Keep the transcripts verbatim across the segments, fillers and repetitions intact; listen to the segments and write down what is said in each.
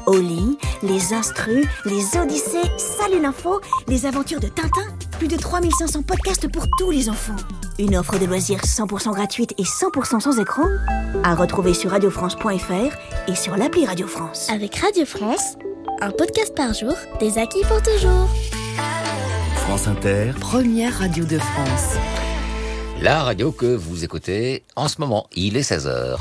Oli, les instrus, les odyssées, Salut l'info, les aventures de Tintin. Plus de trois mille cinq cents podcasts pour tous les enfants. Une offre de loisirs cent pour cent gratuite et cent pour cent sans écran à retrouver sur radio france point f r et sur l'appli Radio France. Avec Radio France, un podcast par jour, des acquis pour toujours. France Inter, première radio de France. La radio que vous écoutez en ce moment, il est seize heures.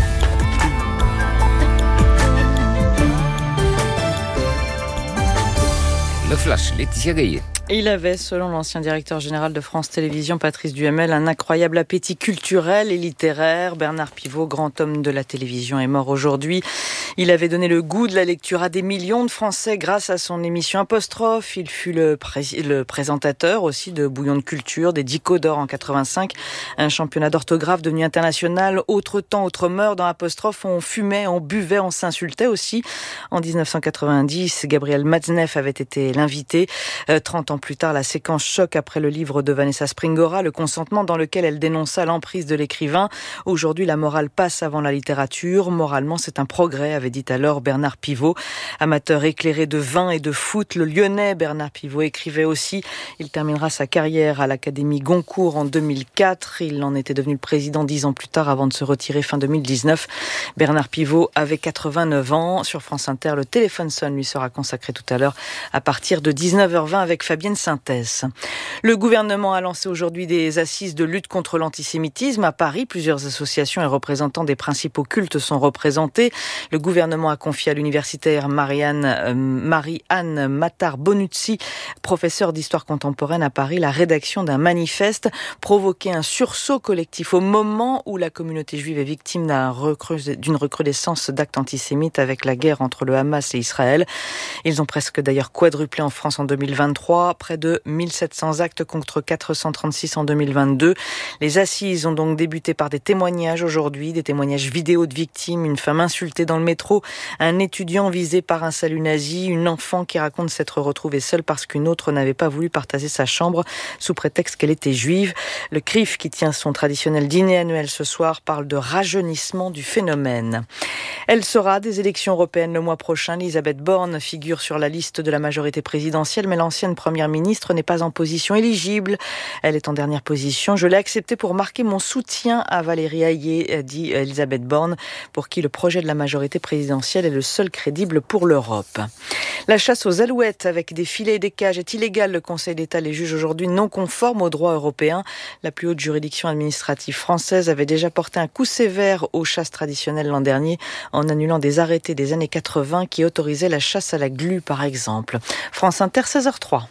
Le Flash, Laetitia Gaillet. Il avait, selon l'ancien directeur général de France Télévisions, Patrice Duhamel, un incroyable appétit culturel et littéraire. Bernard Pivot, grand homme de la télévision, est mort aujourd'hui. Il avait donné le goût de la lecture à des millions de Français grâce à son émission Apostrophe. Il fut le, pré- le présentateur aussi de Bouillon de culture, des Dico d'or en quatre-vingt-cinq, un championnat d'orthographe devenu international. Autre temps, autre mœurs dans Apostrophe, on fumait, on buvait, on s'insultait aussi. En dix-neuf cent quatre-vingt-dix, Gabriel Matzneff avait été l'invité. Euh, trente ans plus tard, la séquence choc après le livre de Vanessa Springora, Le consentement, dans lequel elle dénonça l'emprise de l'écrivain. Aujourd'hui, la morale passe avant la littérature. Moralement, c'est un progrès, avait dit alors Bernard Pivot. Amateur éclairé de vin et de foot, le Lyonnais Bernard Pivot écrivait aussi. Il terminera sa carrière à l'Académie Goncourt en deux mille quatre. Il en était devenu le président dix ans plus tard avant de se retirer fin deux mille dix-neuf. Bernard Pivot avait quatre-vingt-neuf ans. Sur France Inter, le téléphone sonne lui sera consacré tout à l'heure à partir de dix-neuf heures vingt avec Fabienne Synthèse. Le gouvernement a lancé aujourd'hui des assises de lutte contre l'antisémitisme à Paris. Plusieurs associations et représentants des principaux cultes sont représentés. Le gouvernement a confié à l'universitaire Marianne, euh, Marie-Anne Matar-Bonuzzi, professeure d'histoire contemporaine à Paris, la rédaction d'un manifeste provoqué un sursaut collectif au moment où la communauté juive est victime d'un recrud- d'une recrudescence d'actes antisémites avec la guerre entre le Hamas et Israël. Ils ont presque d'ailleurs quadruplé en France en deux mille vingt-trois, près de mille sept cents actes contre quatre cent trente-six en deux mille vingt-deux. Les assises ont donc débuté par des témoignages aujourd'hui, des témoignages vidéo de victimes, une femme insultée dans le métro, un étudiant visé par un salut nazi, une enfant qui raconte s'être retrouvée seule parce qu'une autre n'avait pas voulu partager sa chambre sous prétexte qu'elle était juive. Le C R I F, qui tient son traditionnel dîner annuel ce soir, parle de rajeunissement du phénomène. Elle sera des élections européennes le mois prochain. Elisabeth Borne figure sur la liste de la majorité présidentielle, mais l'ancienne première ministre n'est pas en position éligible. Elle est en dernière position. Je l'ai acceptée pour marquer mon soutien à Valérie Hayé, dit Elisabeth Borne, pour qui le projet de la majorité présidentielle est le seul crédible pour l'Europe. La chasse aux alouettes avec des filets et des cages est illégale. Le Conseil d'État les juge aujourd'hui non conformes au droit européen. La plus haute juridiction administrative française avait déjà porté un coup sévère aux chasses traditionnelles l'an dernier en annulant des arrêtés des années quatre-vingts qui autorisaient la chasse à la glu, par exemple. France Inter, seize heures trois.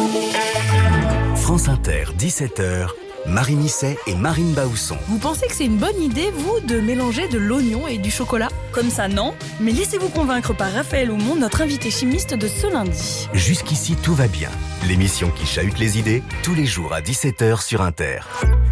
France Inter, dix-sept heures. Marie Misset et Marine Baousson. Vous pensez que c'est une bonne idée, vous, de mélanger de l'oignon et du chocolat? Comme ça, non? Mais laissez-vous convaincre par Raphaël Aumont, notre invité chimiste de ce lundi. Jusqu'ici, tout va bien. L'émission qui chahute les idées, tous les jours à dix-sept heures sur Inter.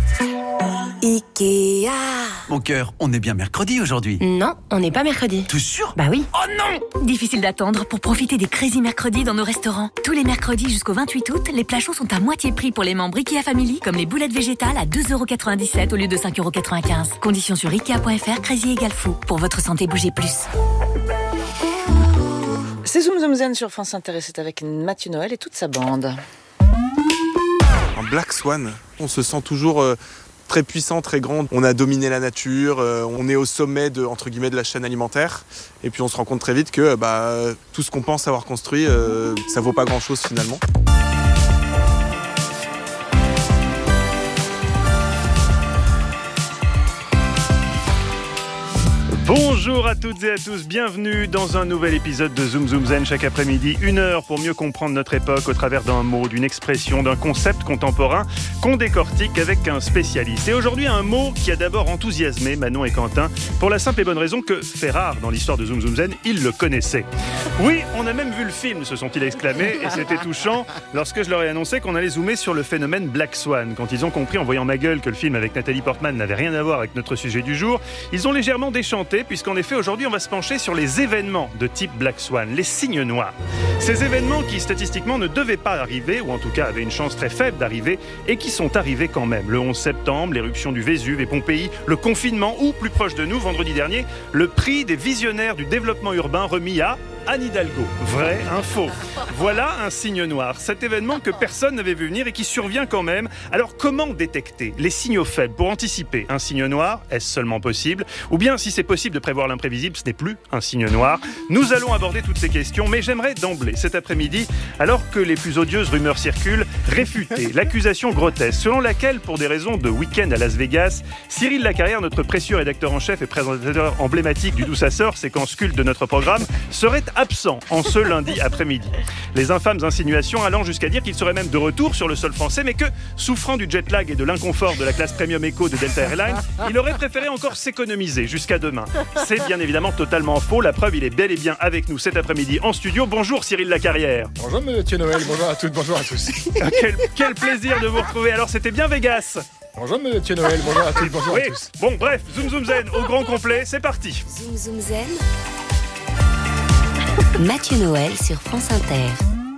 Ikea. Mon cœur, on est bien mercredi aujourd'hui. Non, on n'est pas mercredi. T'es sûr? Bah oui. Oh non! Difficile d'attendre pour profiter des Crazy Mercredis dans nos restaurants. Tous les mercredis jusqu'au vingt-huit août, les plats chauds sont à moitié prix pour les membres Ikea Family, comme les boulettes végétales à deux euros quatre-vingt-dix-sept au lieu de cinq euros quatre-vingt-quinze. Conditions sur ikea point f r, Crazy égale fou. Pour votre santé, bougez plus. C'est Zoom Zoom Zen sur France Inter, c'est avec Mathieu Noël et toute sa bande. En Black Swan, on se sent toujours euh, très puissant, très grand. On a dominé la nature, euh, on est au sommet de, entre guillemets, de la chaîne alimentaire. Et puis on se rend compte très vite que bah, tout ce qu'on pense avoir construit, euh, ça vaut pas grand-chose finalement. Bonjour à toutes et à tous, bienvenue dans un nouvel épisode de Zoom Zoom Zen chaque après-midi. Une heure pour mieux comprendre notre époque au travers d'un mot, d'une expression, d'un concept contemporain qu'on décortique avec un spécialiste. Et aujourd'hui, un mot qui a d'abord enthousiasmé Manon et Quentin pour la simple et bonne raison que, fait rare dans l'histoire de Zoom Zoom Zen, ils le connaissaient. Oui, on a même vu le film, se sont-ils exclamés, et c'était touchant lorsque je leur ai annoncé qu'on allait zoomer sur le phénomène Black Swan. Quand ils ont compris en voyant ma gueule que le film avec Nathalie Portman n'avait rien à voir avec notre sujet du jour, ils ont légèrement déchanté puisqu'en effet aujourd'hui on va se pencher sur les événements de type Black Swan, les signes noirs. Ces événements qui statistiquement ne devaient pas arriver, ou en tout cas avaient une chance très faible d'arriver, et qui sont arrivés quand même. Le onze septembre, l'éruption du Vésuve et Pompéi, le confinement, ou plus proche de nous, vendredi dernier, le prix des visionnaires du développement urbain remis à Anne Hidalgo. Vrai, un faux. Voilà un signe noir. Cet événement que personne n'avait vu venir et qui survient quand même. Alors comment détecter les signaux faibles pour anticiper un signe noir? Est-ce seulement possible? Ou bien si c'est possible de prévoir l'imprévisible, ce n'est plus un signe noir? Nous allons aborder toutes ces questions, mais j'aimerais d'emblée, cet après-midi, alors que les plus odieuses rumeurs circulent, réfuter l'accusation grotesque selon laquelle, pour des raisons de week-end à Las Vegas, Cyril Lacarrière, notre précieux rédacteur en chef et présentateur emblématique du D'où ça sort, séquence culte de notre programme, serait absent en ce lundi après-midi. Les infâmes insinuations allant jusqu'à dire qu'il serait même de retour sur le sol français, mais que, souffrant du jet lag et de l'inconfort de la classe Premium Eco de Delta Airlines, il aurait préféré encore s'économiser jusqu'à demain. C'est bien évidemment totalement faux. La preuve, il est bel et bien avec nous cet après-midi en studio. Bonjour Cyril Lacarrière. Bonjour Monsieur Noël, bonjour à toutes, bonjour à tous. quel, quel plaisir de vous retrouver. Alors c'était bien Vegas. Bonjour Monsieur Noël, bonjour à toutes, bonjour oui. à tous. Bon bref, Zoom Zoom Zen au grand complet, c'est parti. Zoom Zoom Zen. Mathieu Noël sur France Inter.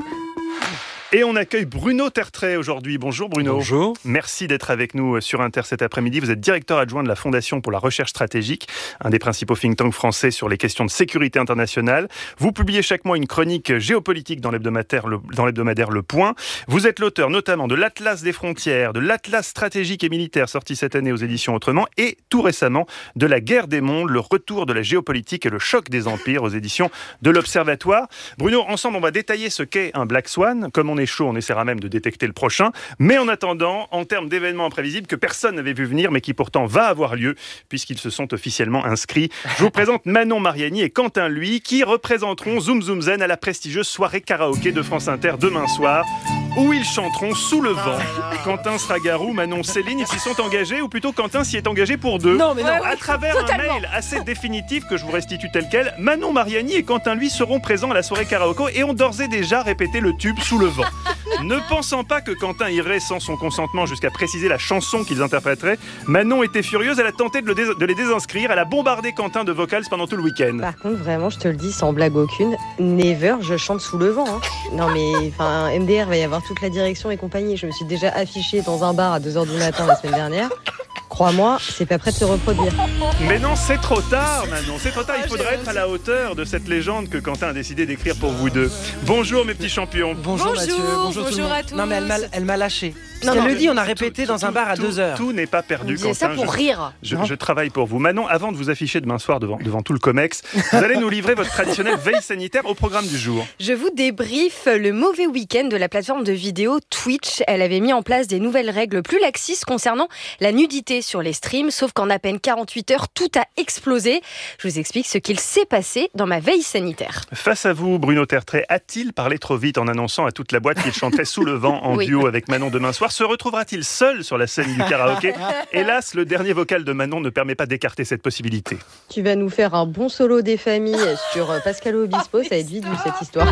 Et on accueille Bruno Tertrais aujourd'hui. Bonjour Bruno. Bonjour. Merci d'être avec nous sur Inter cet après-midi. Vous êtes directeur adjoint de la Fondation pour la recherche stratégique, un des principaux think tanks français sur les questions de sécurité internationale. Vous publiez chaque mois une chronique géopolitique dans l'hebdomadaire Le, dans l'hebdomadaire Le Point. Vous êtes l'auteur notamment de l'Atlas des frontières, de l'Atlas stratégique et militaire sorti cette année aux éditions Autrement et tout récemment de La guerre des mondes, le retour de la géopolitique et le choc des empires aux éditions de l'Observatoire. Bruno, ensemble on va détailler ce qu'est un Black Swan, comme on est chaud, on essaiera même de détecter le prochain. Mais en attendant, en termes d'événements imprévisibles que personne n'avait vu venir, mais qui pourtant va avoir lieu, puisqu'ils se sont officiellement inscrits, je vous présente Manon Mariani et Quentin Lui, qui représenteront Zoom Zoom Zen à la prestigieuse soirée karaoké de France Inter demain soir, où ils chanteront Sous le vent. Quentin sera Garou, Manon Céline, ils s'y sont engagés, ou plutôt Quentin s'y est engagé pour deux. Non, mais non. À travers Totalement. un mail assez définitif que je vous restitue tel quel, Manon Mariani et Quentin Lui seront présents à la soirée karaoké et ont d'ores et déjà répété le tube Sous le vent. Ne pensant pas que Quentin irait sans son consentement jusqu'à préciser la chanson qu'ils interpréteraient, Manon était furieuse, elle a tenté de, le dés- de les désinscrire, elle a bombardé Quentin de vocals pendant tout le week-end. Par contre, vraiment, je te le dis sans blague aucune, never, je chante Sous le vent. Hein. Non mais, enfin, M D R va y avoir toute la direction et compagnie. Je me suis déjà affichée dans un bar à deux heures du matin la semaine dernière. Crois-moi, c'est pas prêt de se reproduire. Mais non, c'est trop tard, Manon, c'est trop tard. Il faudrait être à la hauteur de cette légende que Quentin a décidé d'écrire pour vous deux. Bonjour mes petits champions. Bonjour, bonjour Mathieu, bonjour, bonjour tout le monde. À tous. Non mais elle m'a, elle m'a lâché. Parce qu'elle le dit, on a répété tout, dans un bar à tout, deux heures. Tout n'est pas perdu, Quentin. ça pour je, rire. Je, je travaille pour vous. Manon, avant de vous afficher demain soir devant, devant tout le Comex, vous allez nous livrer votre traditionnelle veille sanitaire au programme du jour. Je vous débriefe le mauvais week-end de la plateforme de vidéo Twitch. Elle avait mis en place des nouvelles règles plus laxistes concernant la nudité sur les streams, sauf qu'en à peine quarante-huit heures, tout a explosé. Je vous explique ce qu'il s'est passé dans ma veille sanitaire. Face à vous, Bruno Tertrais, a-t-il parlé trop vite en annonçant à toute la boîte qu'il chanterait Sous le vent en oui. duo avec Manon demain soir? Se retrouvera-t-il seul sur la scène du karaoké? Hélas, le dernier vocal de Manon ne permet pas d'écarter cette possibilité. Tu vas nous faire un bon solo des familles sur Pascal Obispo, ça va être vite vu cette histoire.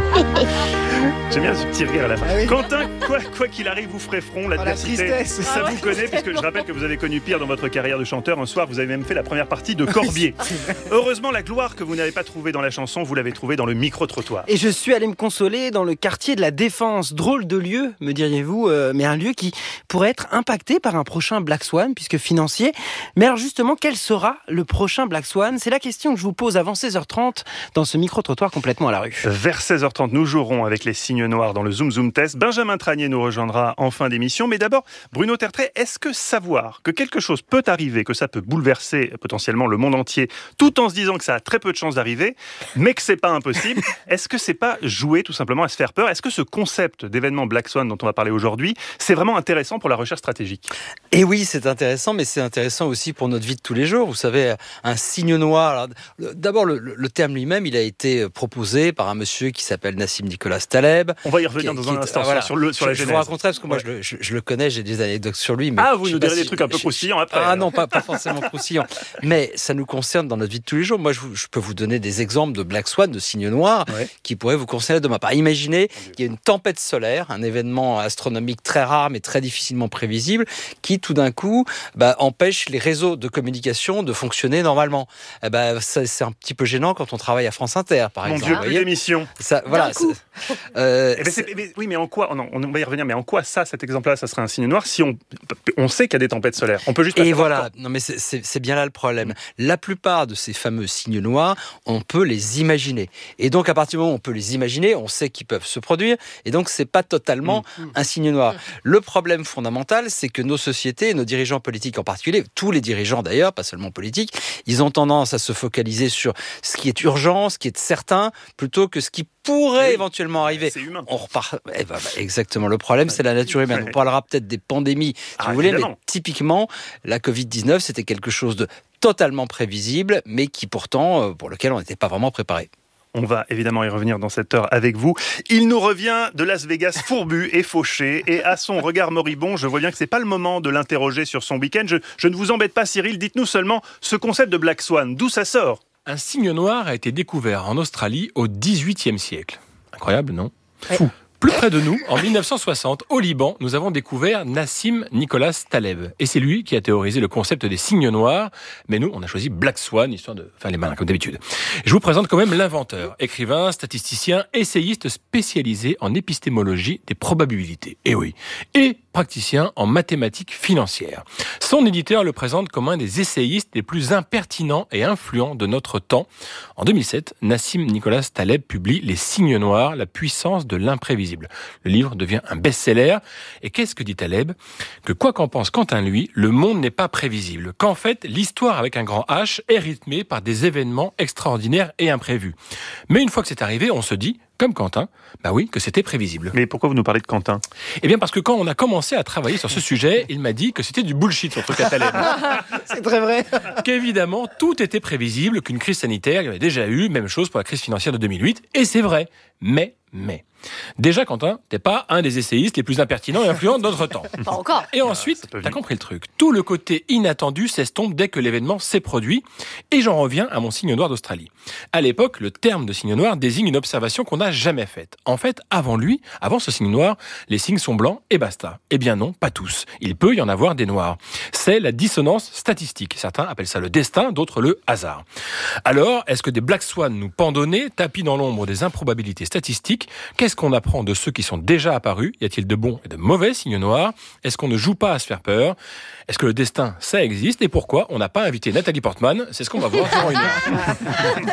J'aime bien ce petit rire à la fin. Ah oui. Quentin, quoi, quoi qu'il arrive, vous ferez front. L'adversité, oh, la tristesse. ça Ah vous ouais. connaît, puisque je rappelle que vous avez connu pire dans votre carrière de chanteur. Un soir, vous avez même fait la première partie de Corbier. Heureusement, la gloire que vous n'avez pas trouvée dans la chanson, vous l'avez trouvée dans le micro-trottoir. Et je suis allé me consoler dans le quartier de la Défense. Drôle de lieu, me diriez-vous, euh, mais un lieu qui pourrait être impacté par un prochain Black Swan, puisque financier. Mais alors justement, quel sera le prochain Black Swan? C'est la question que je vous pose avant seize heures trente dans ce micro-trottoir complètement à la rue. Vers seize heures trente, nous jouerons avec les signes noirs dans le Zoom Zoom Test. Benjamin Tranier nous rejoindra en fin d'émission. Mais d'abord, Bruno Tertrais, est-ce que savoir que quelque chose peut arriver, que ça peut bouleverser potentiellement le monde entier, tout en se disant que ça a très peu de chances d'arriver, mais que c'est pas impossible, est-ce que c'est pas jouer tout simplement à se faire peur? Est-ce que ce concept d'événement Black Swan dont on va parler aujourd'hui, c'est vraiment intéressant pour la recherche stratégique? Et oui, c'est intéressant, mais c'est intéressant aussi pour notre vie de tous les jours. Vous savez, un signe noir. Alors, d'abord, le, le terme lui-même, il a été proposé par un monsieur qui s'appelle Nassim Nicolas Taleb. On va y revenir qui, dans un instant voilà, sur, le, sur je, la genèse. Je vous raconterai parce que moi, ouais. je, le, je, je le connais, j'ai des anecdotes sur lui. Mais ah, vous nous direz si, des trucs un peu croustillants après. Ah non, pas, pas forcément croustillants. Mais ça nous concerne dans notre vie de tous les jours. Moi, je, je peux vous donner des exemples de Black Swan, de signes noirs, ouais. qui pourraient vous concerner demain. Par imaginez qu'il y a une tempête solaire, un événement astronomique très rare mais très difficilement prévisible, qui tout d'un coup bah, empêche les réseaux de communication de fonctionner normalement. Eh bah, ça, c'est un petit peu gênant quand on travaille à France Inter, par Mon exemple. Mon Dieu, plus d'émissions. Ça, voilà. Euh, eh ben c'est, mais, oui, mais en quoi, non, on va y revenir, mais en quoi ça, cet exemple-là, ça serait un signe noir si on, on sait qu'il y a des tempêtes solaires? On peut juste pas Et savoir voilà, quand. non mais c'est, c'est, c'est bien là le problème. La plupart de ces fameux signes noirs, on peut les imaginer. Et donc à partir du moment où on peut les imaginer, on sait qu'ils peuvent se produire, et donc c'est pas totalement mmh. un signe noir. Le problème fondamental, c'est que nos sociétés, nos dirigeants politiques en particulier, tous les dirigeants d'ailleurs, pas seulement politiques, ils ont tendance à se focaliser sur ce qui est urgent, ce qui est certain, plutôt que ce qui pourrait oui. éventuellement arriver. C'est humain. On repart. Eh ben, exactement. Le problème, c'est la nature humaine. On parlera peut-être des pandémies, si ah, vous voulez, évidemment. Mais typiquement, la covid dix-neuf, c'était quelque chose de totalement prévisible, mais qui pourtant, pour lequel on n'était pas vraiment préparé. On va évidemment y revenir dans cette heure avec vous. Il nous revient de Las Vegas fourbu et fauché, et à son regard moribond, je vois bien que c'est pas le moment de l'interroger sur son week-end. Je, je ne vous embête pas, Cyril, dites-nous seulement ce concept de Black Swan, d'où ça sort? Un signe noir a été découvert en Australie au dix-huitième siècle. Incroyable, non? Ouais. Fou. Plus près de nous, en dix-neuf cent soixante, au Liban, nous avons découvert Nassim Nicholas Taleb. Et c'est lui qui a théorisé le concept des signes noirs. Mais nous, on a choisi Black Swan, histoire de faire les malins, comme d'habitude. Je vous présente quand même l'inventeur, écrivain, statisticien, essayiste spécialisé en épistémologie des probabilités. Et oui. Et praticien en mathématiques financières. Son éditeur le présente comme un des essayistes les plus impertinents et influents de notre temps. En deux mille sept, Nassim Nicholas Taleb publie Les signes noirs, la puissance de l'imprévisible. Le livre devient un best-seller. Et qu'est-ce que dit Taleb? Que quoi qu'en pense Quentin, lui, le monde n'est pas prévisible. Qu'en fait, l'histoire avec un grand H est rythmée par des événements extraordinaires et imprévus. Mais une fois que c'est arrivé, on se dit, comme Quentin, bah oui, que c'était prévisible. Mais pourquoi vous nous parlez de Quentin? Eh bien parce que quand on a commencé à travailler sur ce sujet, il m'a dit que c'était du bullshit, son truc à Taleb. C'est très vrai. Qu'évidemment, tout était prévisible, qu'une crise sanitaire, il y avait déjà eu, même chose pour la crise financière de deux mille huit, et c'est vrai. Mais, mais... Déjà, Quentin, t'es pas un des essayistes les plus impertinents et influents de notre temps. Pas encore. Et ensuite, t'as compris le truc. Tout le côté inattendu s'estompe dès que l'événement s'est produit. Et j'en reviens à mon signe noir d'Australie. À l'époque, le terme de signe noir désigne une observation qu'on n'a jamais faite. En fait, avant lui, avant ce signe noir, les signes sont blancs et basta. Eh bien non, pas tous. Il peut y en avoir des noirs. C'est la dissonance statistique. Certains appellent ça le destin, d'autres le hasard. Alors, est-ce que des Black Swans nous pendonnés, tapis dans l'ombre des improbabilités statistiques? Qu'est-ce qu'on apprend de ceux qui sont déjà apparus? Y a-t-il de bons et de mauvais signes noirs? Est-ce qu'on ne joue pas à se faire peur? Est-ce que le destin, ça existe? Et pourquoi on n'a pas invité Nathalie Portman? C'est ce qu'on va voir durant une heure.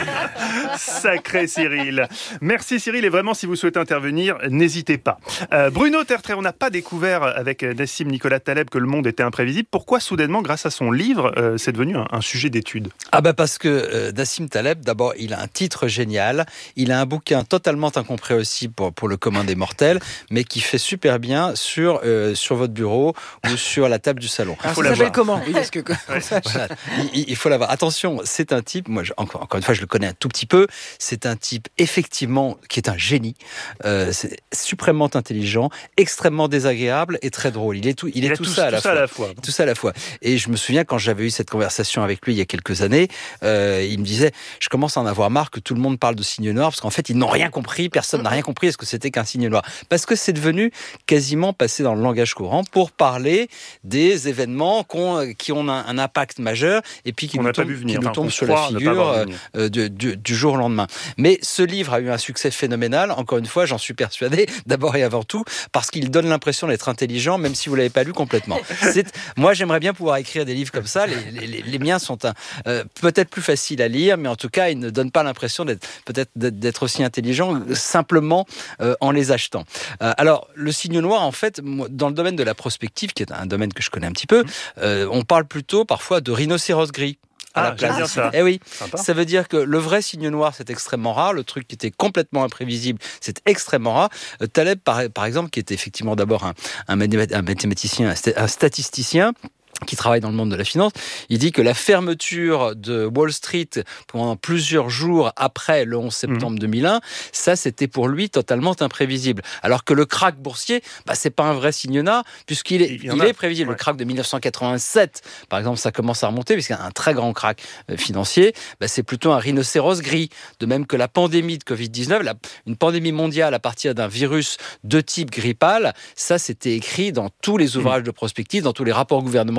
Sacré Cyril. Merci Cyril, et vraiment si vous souhaitez intervenir, n'hésitez pas. Euh, Bruno Tertrais, on n'a pas découvert avec Nassim Nicholas Taleb que le monde était imprévisible. Pourquoi soudainement, grâce à son livre, euh, c'est devenu un, un sujet d'étude? Ah bah parce que euh, Nassim Taleb, d'abord, il a un titre génial, il a un bouquin totalement incompréhensible pour, pour le commun des mortels, mais qui fait super bien sur, euh, sur votre bureau ou sur la table du salon. Ah, ça s'appelle comment? Oui, est-ce que... ouais. Voilà. il, il faut l'avoir. Attention, c'est un type, moi je, encore, encore une fois je le connais un tout petit peu, c'est un type effectivement qui est un génie, euh, c'est suprêmement intelligent, extrêmement désagréable et très drôle. Il est tout, il, il est tout, tout, ça, à tout ça à la fois. Tout ça à la fois. Et je me souviens quand j'avais eu cette conversation avec lui il y a quelques années, euh, il me disait, je commence à en avoir marre que tout le monde parle de signe noir parce qu'en fait ils n'ont rien compris, personne n'a rien compris à ce que c'était qu'un signe noir. Parce que c'est devenu quasiment passé dans le langage courant pour parler des événements qu'on, qui ont un, un impact majeur et puis qui on nous tombent, venir, qui nous tombent sur la figure euh, du, du, du jour au lendemain. Mais ce livre a eu un succès phénoménal, encore une fois, j'en suis persuadé, d'abord et avant tout, parce qu'il donne l'impression d'être intelligent, même si vous ne l'avez pas lu complètement. C'est, moi, j'aimerais bien pouvoir écrire des livres comme ça. Les, les, les miens sont un, euh, peut-être plus faciles à lire, mais en tout cas, ils ne donnent pas l'impression d'être, peut-être d'être aussi intelligent simplement euh, en les achetant. Euh, alors, le signe noir, en fait, dans le domaine de la prospective, qui est un domaine que je connais un petit peu, euh, on parle plutôt parfois de rhinocéros gris. Ah, j'aime bien ça. Eh oui, Sympa. Ça veut dire que le vrai signe noir, c'est extrêmement rare. Le truc qui était complètement imprévisible, c'est extrêmement rare. Euh, Taleb, par, par exemple, qui était effectivement d'abord un, un mathématicien, un statisticien, qui travaille dans le monde de la finance, il dit que la fermeture de Wall Street pendant plusieurs jours après le onze septembre deux mille un, ça c'était pour lui totalement imprévisible. Alors que le krach boursier, bah, c'est pas un vrai signe noir, puisqu'il est, il, il est prévisible. Ouais. Le krach de dix-neuf cent quatre-vingt-sept, par exemple, ça commence à remonter, puisqu'il y a un très grand krach financier, bah, c'est plutôt un rhinocéros gris. De même que la pandémie de covid dix-neuf, la, une pandémie mondiale à partir d'un virus de type grippal, ça c'était écrit dans tous les ouvrages mmh. de prospective, dans tous les rapports gouvernementaux,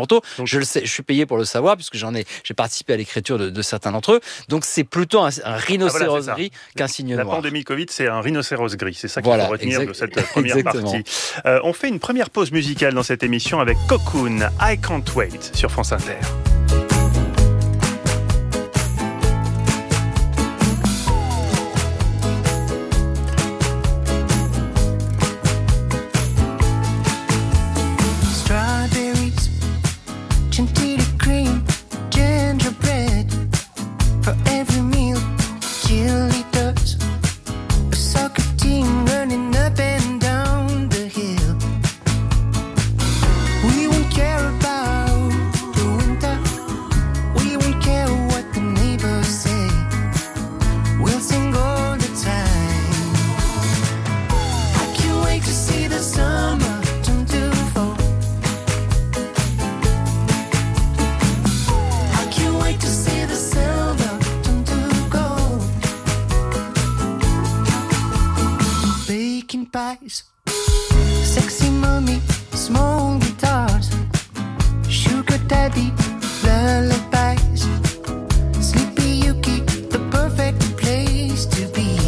manteaux. Donc, je le sais, je suis payé pour le savoir puisque j'en ai, j'ai participé à l'écriture de, de certains d'entre eux. Donc c'est plutôt un, un rhinocéros ah, voilà, gris qu'un cygne La noir. La pandémie Covid, c'est un rhinocéros gris. C'est ça qu'il voilà, faut retenir exact, de cette première exactement. partie. Euh, on fait une première pause musicale dans cette émission avec Cocoon, I Can't Wait sur France Inter. Sexy mommy, small guitars, sugar daddy, lullabies, Sleepy Yuki, the perfect place to be.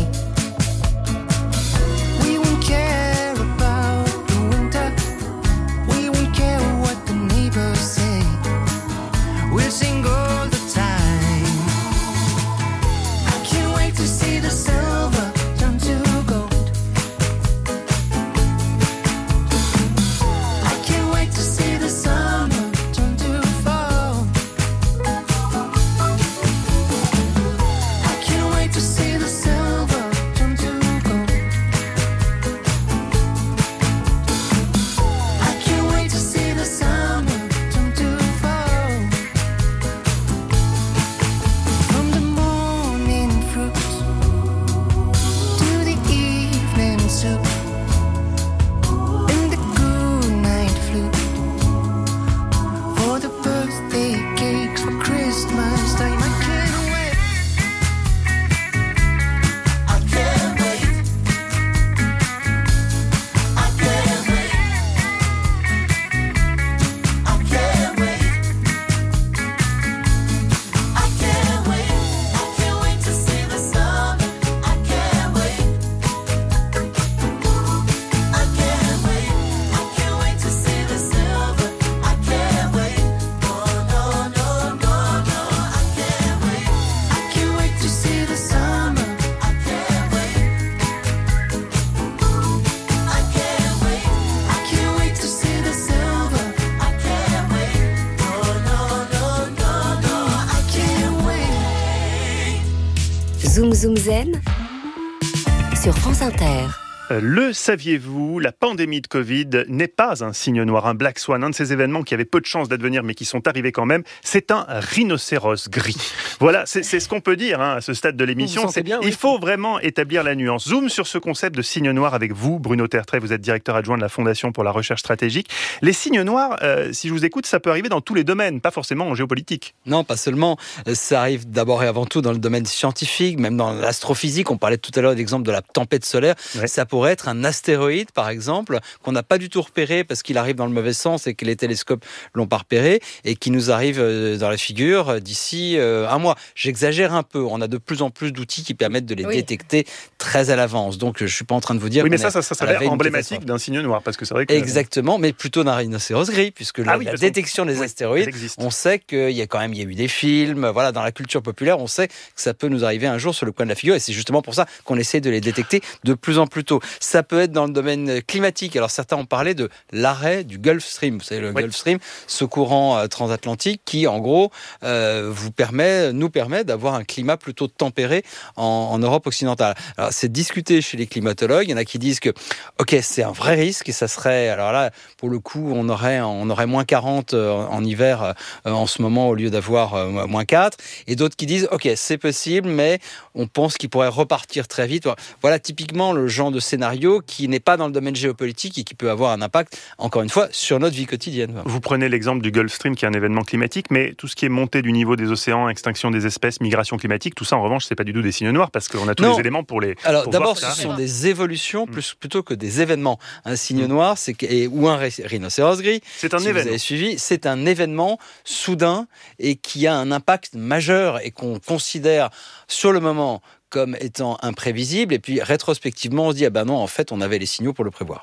We won't care about the winter, we won't care what the neighbors say, we'll sing all the time. I can't wait to see the silver turn to gold. Zoom Zoom Zen sur France Inter. Le saviez-vous, la pandémie de Covid n'est pas un cygne noir, un Black Swan, un de ces événements qui avaient peu de chances d'advenir mais qui sont arrivés quand même. C'est un rhinocéros gris. Voilà, c'est, c'est ce qu'on peut dire hein, à ce stade de l'émission. C'est, bien, oui. Il faut vraiment établir la nuance. Zoom sur ce concept de cygne noir avec vous, Bruno Tertrais, vous êtes directeur adjoint de la Fondation pour la recherche stratégique. Les cygnes noirs, euh, si je vous écoute, ça peut arriver dans tous les domaines, pas forcément en géopolitique. Non, pas seulement. Ça arrive d'abord et avant tout dans le domaine scientifique, même dans l'astrophysique. On parlait tout à l'heure d'exemple de la tempête solaire. Ouais. Ça pourrait être un astéroïde, par exemple, qu'on n'a pas du tout repéré parce qu'il arrive dans le mauvais sens et que les télescopes l'ont pas repéré et qui nous arrive dans la figure d'ici un mois. J'exagère un peu. On a de plus en plus d'outils qui permettent de les oui. détecter très à l'avance. Donc, je suis pas en train de vous dire. Oui, mais ça, ça, ça s'avère emblématique d'un cygne noir parce que c'est vrai que. Exactement, mais plutôt d'un rhinocéros gris, puisque la, ah oui, la détection des oui, astéroïdes, on sait qu'il y a quand même, il y a eu des films, voilà, dans la culture populaire, on sait que ça peut nous arriver un jour sur le coin de la figure et c'est justement pour ça qu'on essaie de les détecter de plus en plus tôt. Ça peut être dans le domaine climatique. Alors certains ont parlé de l'arrêt du Gulf Stream. Vous savez, le oui. Gulf Stream, ce courant euh, transatlantique qui, en gros, euh, vous permet, nous permet d'avoir un climat plutôt tempéré en, en Europe occidentale. Alors c'est discuté chez les climatologues. Il y en a qui disent que, ok, c'est un vrai risque et ça serait, alors là, pour le coup, on aurait, on aurait moins quarante en, en hiver euh, en ce moment au lieu d'avoir euh, moins quatre. Et d'autres qui disent, ok, c'est possible, mais on pense qu'il pourrait repartir très vite. Voilà, typiquement le genre de scénario scénario qui n'est pas dans le domaine géopolitique et qui peut avoir un impact, encore une fois, sur notre vie quotidienne. Vous prenez l'exemple du Gulf Stream qui est un événement climatique, mais tout ce qui est montée du niveau des océans, extinction des espèces, migration climatique, tout ça en revanche, c'est pas du tout des signes noirs parce qu'on a tous non. les éléments pour les. Alors pour d'abord, voir ce ça sont arrive. des évolutions plus, plutôt que des événements. Un signe noir, c'est que, et, ou un ré, rhinocéros gris. C'est un si événement. Vous avez suivi, c'est un événement soudain et qui a un impact majeur et qu'on considère sur le moment comme étant imprévisible. Et puis rétrospectivement, on se dit ah ben non, en fait, on avait les signaux pour le prévoir.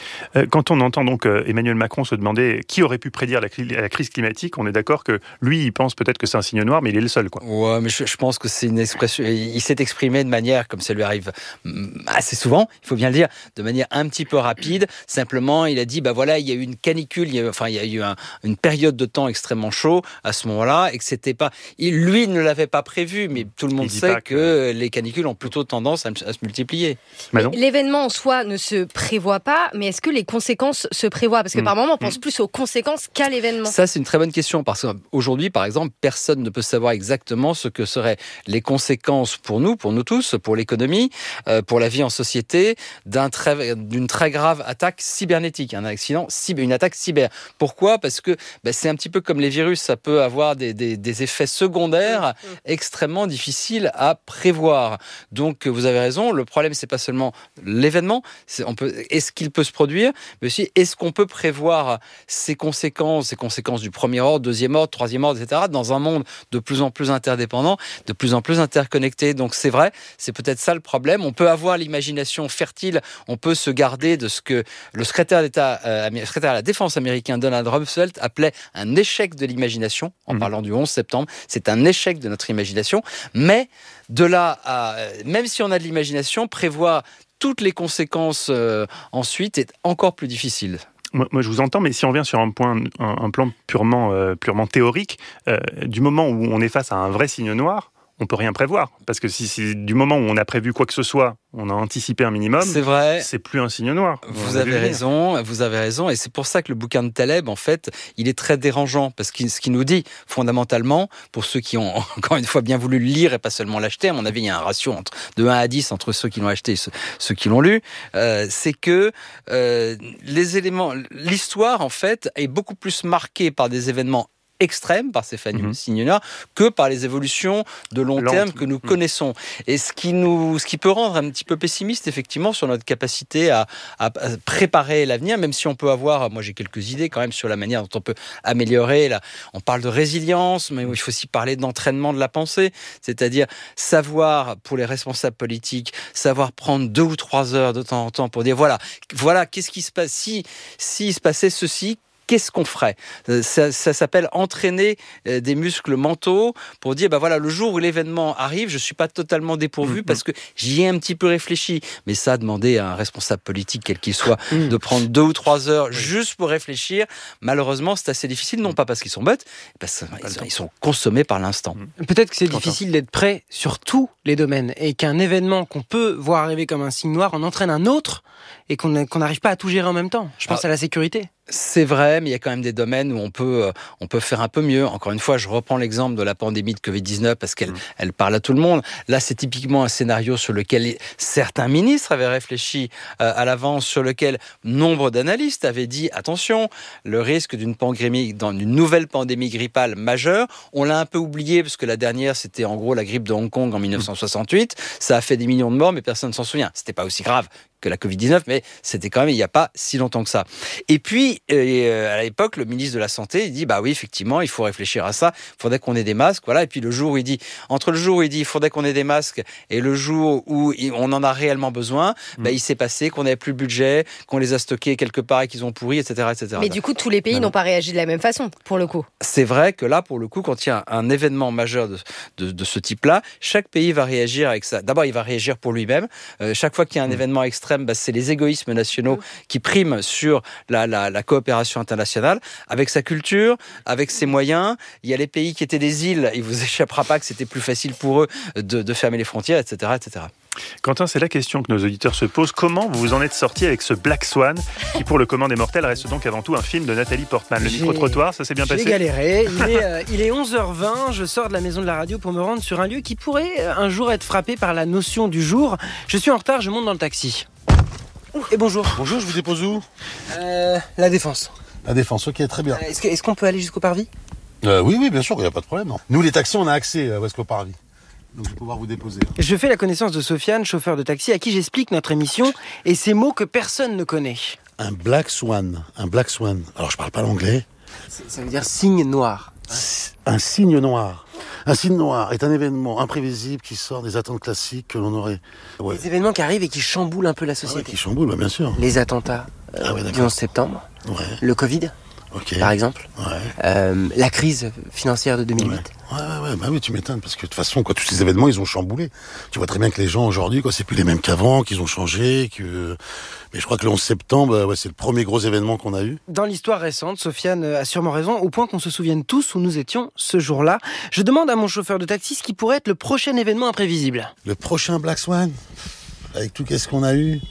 Quand on entend donc Emmanuel Macron se demander qui aurait pu prédire la, la crise climatique, on est d'accord que lui, il pense peut-être que c'est un signe noir, mais il est le seul, quoi. Ouais, mais je, je pense que c'est une expression. Il s'est exprimé de manière, comme ça lui arrive assez souvent, il faut bien le dire, de manière un petit peu rapide. Simplement, il a dit, bah voilà, il y a eu une canicule, il y a, enfin, il y a eu un, une période de temps extrêmement chaud à ce moment-là, et que c'était pas. Il, lui ne l'avait pas prévu, mais tout le monde sait que... que les canicules ont plutôt tendance à, à se multiplier. L'événement en soi ne se prévoit pas, mais est-ce que les conséquences se prévoient? Parce que mmh. par moment, on pense mmh. plus aux conséquences qu'à l'événement. Ça, c'est une très bonne question, parce qu'aujourd'hui, par exemple, personne ne peut savoir exactement ce que seraient les conséquences pour nous, pour nous tous, pour l'économie, euh, pour la vie en société, d'un très, d'une très grave attaque cybernétique, un accident, une attaque cyber. Pourquoi? Parce que bah, c'est un petit peu comme les virus, ça peut avoir des, des, des effets secondaires mmh. extrêmement difficiles à prévoir. Donc, vous avez raison, le problème, c'est pas seulement l'événement, c'est, on peut, est-ce qu'il peut se produire, mais aussi est-ce qu'on peut prévoir ces conséquences, ces conséquences du premier ordre, deuxième ordre, troisième ordre, et cetera, dans un monde de plus en plus interdépendant, de plus en plus interconnecté. Donc c'est vrai, c'est peut-être ça le problème. On peut avoir l'imagination fertile, on peut se garder de ce que le secrétaire d'État, euh, le secrétaire à la Défense américain Donald Rumsfeld appelait un échec de l'imagination, en mmh. parlant du onze septembre. C'est un échec de notre imagination, mais de là à, même si on a de l'imagination, prévoir toutes les conséquences euh, ensuite est encore plus difficile. Moi, moi, je vous entends, mais si on revient sur un, point, un, un plan purement, euh, purement théorique, euh, du moment où on est face à un vrai signe noir, on peut rien prévoir. Parce que si c'est du moment où on a prévu quoi que ce soit, on a anticipé un minimum, c'est vrai. C'est plus un signe noir. Vous avez raison, vous avez raison. Et c'est pour ça que le bouquin de Taleb, en fait, il est très dérangeant. Parce que ce qu'il nous dit, fondamentalement, pour ceux qui ont, encore une fois, bien voulu le lire et pas seulement l'acheter, à mon avis, il y a un ratio entre, de un à dix entre ceux qui l'ont acheté et ceux, ceux qui l'ont lu, euh, c'est que euh, les éléments, l'histoire, en fait, est beaucoup plus marquée par des événements extrême par ces mmh. signes noirs que par les évolutions de long Lente. terme que nous mmh. connaissons. Et ce qui, nous, ce qui peut rendre un petit peu pessimiste, effectivement, sur notre capacité à, à préparer l'avenir, même si on peut avoir, moi j'ai quelques idées quand même sur la manière dont on peut améliorer. Là, on parle de résilience, mais il faut aussi parler d'entraînement de la pensée, c'est-à-dire savoir, pour les responsables politiques, savoir prendre deux ou trois heures de temps en temps pour dire, voilà, voilà qu'est-ce qui se passe, si, s'il se passait ceci, qu'est-ce qu'on ferait ? Ça, ça s'appelle entraîner des muscles mentaux pour dire, bah voilà, le jour où l'événement arrive, je ne suis pas totalement dépourvu mmh. parce que j'y ai un petit peu réfléchi. Mais ça, demander à un responsable politique, quel qu'il soit, mmh. de prendre deux ou trois heures juste pour réfléchir, malheureusement, c'est assez difficile, non pas parce qu'ils sont bêtes, parce qu'ils sont, ils sont consommés par l'instant. Peut-être que c'est difficile d'être prêt sur tous les domaines et qu'un événement qu'on peut voir arriver comme un signe noir en entraîne un autre et qu'on n'arrive pas à tout gérer en même temps. Je pense ah. à la sécurité. C'est vrai, mais il y a quand même des domaines où on peut, on peut faire un peu mieux. Encore une fois, je reprends l'exemple de la pandémie de covid dix-neuf parce qu'elle mmh. elle parle à tout le monde. Là, c'est typiquement un scénario sur lequel certains ministres avaient réfléchi euh, à l'avance, sur lequel nombre d'analystes avaient dit, attention, le risque d'une pandémie, dans une nouvelle pandémie grippale majeure, on l'a un peu oublié parce que la dernière, c'était en gros la grippe de Hong Kong en dix-neuf cent soixante-huit. Ça a fait des millions de morts, mais personne ne s'en souvient. C'était pas aussi grave que la covid dix-neuf, mais c'était quand même il n'y a pas si longtemps que ça. Et puis, euh, à l'époque, le ministre de la Santé, il dit, bah oui, effectivement, il faut réfléchir à ça, il faudrait qu'on ait des masques, voilà. Et puis le jour où il dit, entre le jour où il dit, il faudrait qu'on ait des masques, et le jour où on en a réellement besoin, mmh. bah, il s'est passé qu'on n'avait plus le budget, qu'on les a stockés quelque part et qu'ils ont pourri, et cetera, et cetera. Mais du coup, tous les pays bah, n'ont pas réagi de la même façon, pour le coup. C'est vrai que là, pour le coup, quand il y a un événement majeur de, de, de ce type-là, chaque pays va réagir avec ça. D'abord, il va réagir pour lui-même. Euh, chaque fois qu'il y a un mmh. événement extrême, bah, c'est les égoïsmes nationaux qui priment sur la, la, la coopération internationale, avec sa culture, avec ses moyens. Il y a les pays qui étaient des îles, il ne vous échappera pas que c'était plus facile pour eux de, de fermer les frontières, et cetera, et cetera. Quentin, c'est la question que nos auditeurs se posent. Comment vous vous en êtes sorti avec ce Black Swan, qui pour le commun des mortels reste donc avant tout un film de Nathalie Portman? Le micro-trottoir, ça s'est bien passé? J'ai galéré. Il est, euh, il est onze heures vingt, je sors de la maison de la radio pour me rendre sur un lieu qui pourrait un jour être frappé par la notion du jour. Je suis en retard, je monte dans le taxi. Et bonjour. Bonjour, je vous dépose où euh, La Défense. La Défense, ok, très bien. Est-ce, que, est-ce qu'on peut aller jusqu'au parvis euh, Oui, oui, bien sûr, il n'y a pas de problème. Nous, les taxis, on a accès à jusqu'au parvis. Donc je vais pouvoir vous déposer. Je fais la connaissance de Sofiane, chauffeur de taxi, à qui j'explique notre émission et ces mots que personne ne connaît. Un Black Swan. Un Black Swan. Alors, je parle pas l'anglais. Ça veut dire signe noir. Un signe noir. Un signe noir est un événement imprévisible qui sort des attentes classiques que l'on aurait... Ouais. Des événements qui arrivent et qui chamboulent un peu la société. Ah ouais, qui chamboulent, bah, bien sûr. Les attentats euh, ah ouais, du onze septembre. Ouais. Le Covid. Okay. Par exemple, ouais. euh, la crise financière de deux mille huit. Ouais, ouais, ouais, bah oui, tu m'étonnes, parce que de toute façon, quoi, tous ces événements, ils ont chamboulé. Tu vois très bien que les gens aujourd'hui, quoi, c'est plus les mêmes qu'avant, qu'ils ont changé, que. Mais je crois que le onze septembre, ouais, c'est le premier gros événement qu'on a eu. Dans l'histoire récente, Sofiane a sûrement raison, au point qu'on se souvienne tous où nous étions ce jour-là. Je demande à mon chauffeur de taxi ce qui pourrait être le prochain événement imprévisible. Le prochain Black Swan, avec tout qu'est-ce qu'on a eu.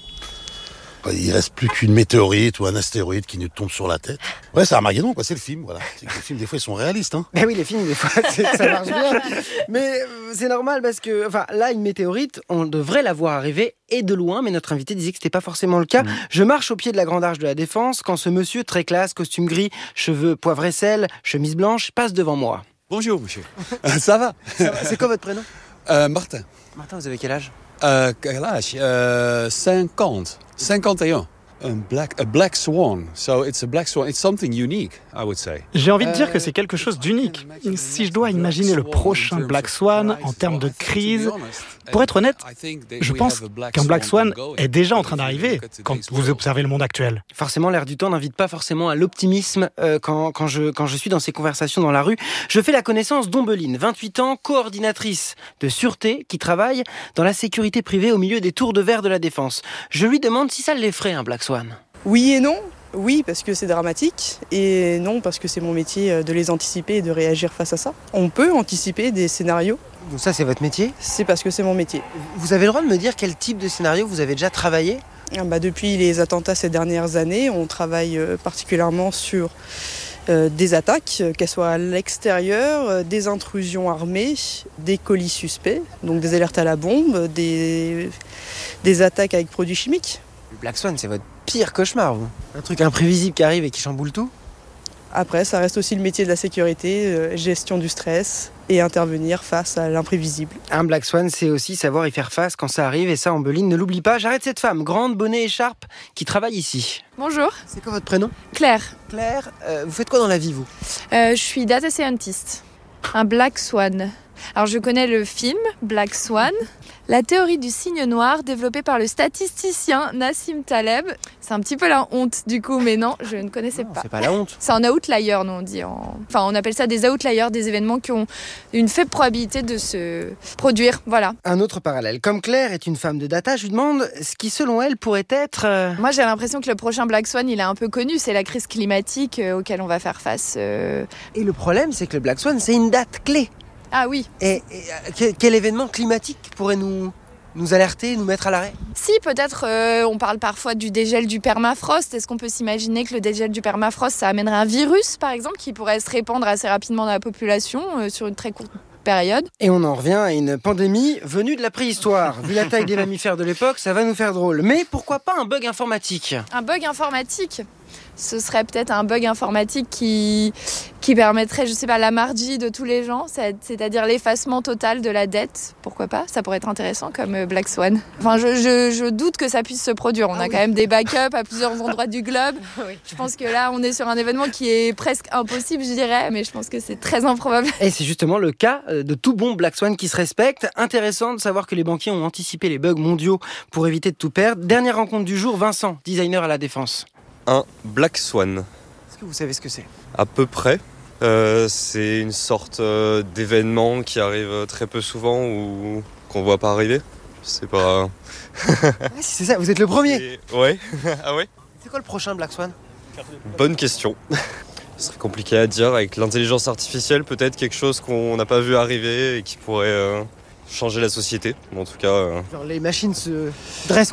Il reste plus qu'une météorite ou un astéroïde qui nous tombe sur la tête. Ouais, c'est Armageddon, quoi. C'est le film, voilà. C'est que les films, des fois, ils sont réalistes, hein. Ben oui, les films, des fois, ça marche bien. Mais c'est normal parce que, enfin, là, une météorite, on devrait la voir arriver et de loin, mais notre invité disait que c'était pas forcément le cas. Mmh. Je marche au pied de la Grande Arche de la Défense quand ce monsieur, très classe, costume gris, cheveux poivre et sel, chemise blanche, passe devant moi. Bonjour, monsieur. Ça va, Ça va. C'est quoi votre prénom? euh, Martin. Martin, vous avez quel âge? Euh, quel âge? euh, cinquante. cinquante et un. Un black, a black swan. So it's a black swan. It's something unique, I would say. J'ai envie de dire que c'est quelque chose d'unique. Si je dois imaginer le prochain Black Swan en termes de crise, pour être honnête, je pense qu'un Black Swan est déjà en train d'arriver quand vous observez le monde actuel. Forcément, l'air du temps n'invite pas forcément à l'optimisme euh, quand, quand, je, quand je suis dans ces conversations dans la rue. Je fais la connaissance d'Ombeline, vingt-huit ans, coordinatrice de sûreté qui travaille dans la sécurité privée au milieu des tours de verre de la Défense. Je lui demande si ça l'effraie un Black Swan. Oui et non. Oui, parce que c'est dramatique, et non, parce que c'est mon métier de les anticiper et de réagir face à ça. On peut anticiper des scénarios. Donc ça, c'est votre métier ? C'est parce que c'est mon métier. Vous avez le droit de me dire quel type de scénario vous avez déjà travaillé ? Bah, depuis les attentats ces dernières années, on travaille particulièrement sur euh, des attaques, qu'elles soient à l'extérieur, euh, des intrusions armées, des colis suspects, donc des alertes à la bombe, des, des attaques avec produits chimiques. Le Black Swan, c'est votre pire cauchemar, vous. Un truc imprévisible qui arrive et qui chamboule tout. Après, ça reste aussi le métier de la sécurité, euh, gestion du stress et intervenir face à l'imprévisible. Un Black Swan, c'est aussi savoir y faire face quand ça arrive, et ça, Ombeline ne l'oublie pas. J'arrête cette femme, grande, bonnet, écharpe, qui travaille ici. Bonjour. C'est quoi votre prénom ? Claire. Claire, euh, vous faites quoi dans la vie, vous ? euh, Je suis data scientist. Un Black Swan. Alors, je connais le film Black Swan. La théorie du signe noir développée par le statisticien Nassim Taleb. C'est un petit peu la honte du coup, mais non, je ne connaissais non, pas. C'est pas la honte. C'est un outlier, nous on dit. En... Enfin, on appelle ça des outliers, des événements qui ont une faible probabilité de se produire. Voilà. Un autre parallèle. Comme Claire est une femme de data, je lui demande ce qui, selon elle, pourrait être... Euh... Moi, j'ai l'impression que le prochain Black Swan, il est un peu connu. C'est la crise climatique euh, auquel on va faire face. Euh... Et le problème, c'est que le Black Swan, c'est une date clé. Ah oui. Et, et quel événement climatique pourrait nous, nous alerter, nous mettre à l'arrêt ? Si, peut-être, euh, on parle parfois du dégel du permafrost. Est-ce qu'on peut s'imaginer que le dégel du permafrost, ça amènerait un virus, par exemple, qui pourrait se répandre assez rapidement dans la population euh, sur une très courte période ? Et on en revient à une pandémie venue de la préhistoire. Vu la taille des mammifères de l'époque, ça va nous faire drôle. Mais pourquoi pas un bug informatique ? Un bug informatique ? Ce serait peut-être un bug informatique qui, qui permettrait, je sais pas, la margie de tous les gens, c'est-à-dire l'effacement total de la dette. Pourquoi pas ? Ça pourrait être intéressant comme Black Swan. Enfin, je, je, je doute que ça puisse se produire. On ah a oui. quand même des backups à plusieurs endroits du globe. Oui. Je pense que là, on est sur un événement qui est presque impossible, je dirais, mais je pense que c'est très improbable. Et c'est justement le cas de tout bon Black Swan qui se respecte. Intéressant de savoir que les banquiers ont anticipé les bugs mondiaux pour éviter de tout perdre. Dernière rencontre du jour, Vincent, designer à la Défense. Un Black Swan. Est-ce que vous savez ce que c'est ? À peu près. Euh, c'est une sorte euh, d'événement qui arrive très peu souvent ou qu'on voit pas arriver. C'est pas... ouais, c'est ça, vous êtes le premier. Et... Ouais. Ah ouais ? C'est quoi le prochain Black Swan ? Bonne question. Ce serait compliqué à dire. Avec l'intelligence artificielle, peut-être quelque chose qu'on n'a pas vu arriver et qui pourrait euh, changer la société. En tout cas... Euh... Genre les machines se dressent contre nous ?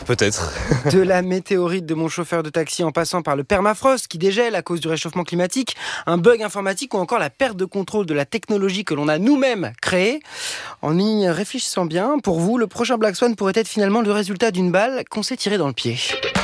Peut-être. De la météorite de mon chauffeur de taxi en passant par le permafrost qui dégèle à cause du réchauffement climatique, un bug informatique ou encore la perte de contrôle de la technologie que l'on a nous-mêmes créée. En y réfléchissant bien, pour vous, le prochain Black Swan pourrait être finalement le résultat d'une balle qu'on s'est tirée dans le pied.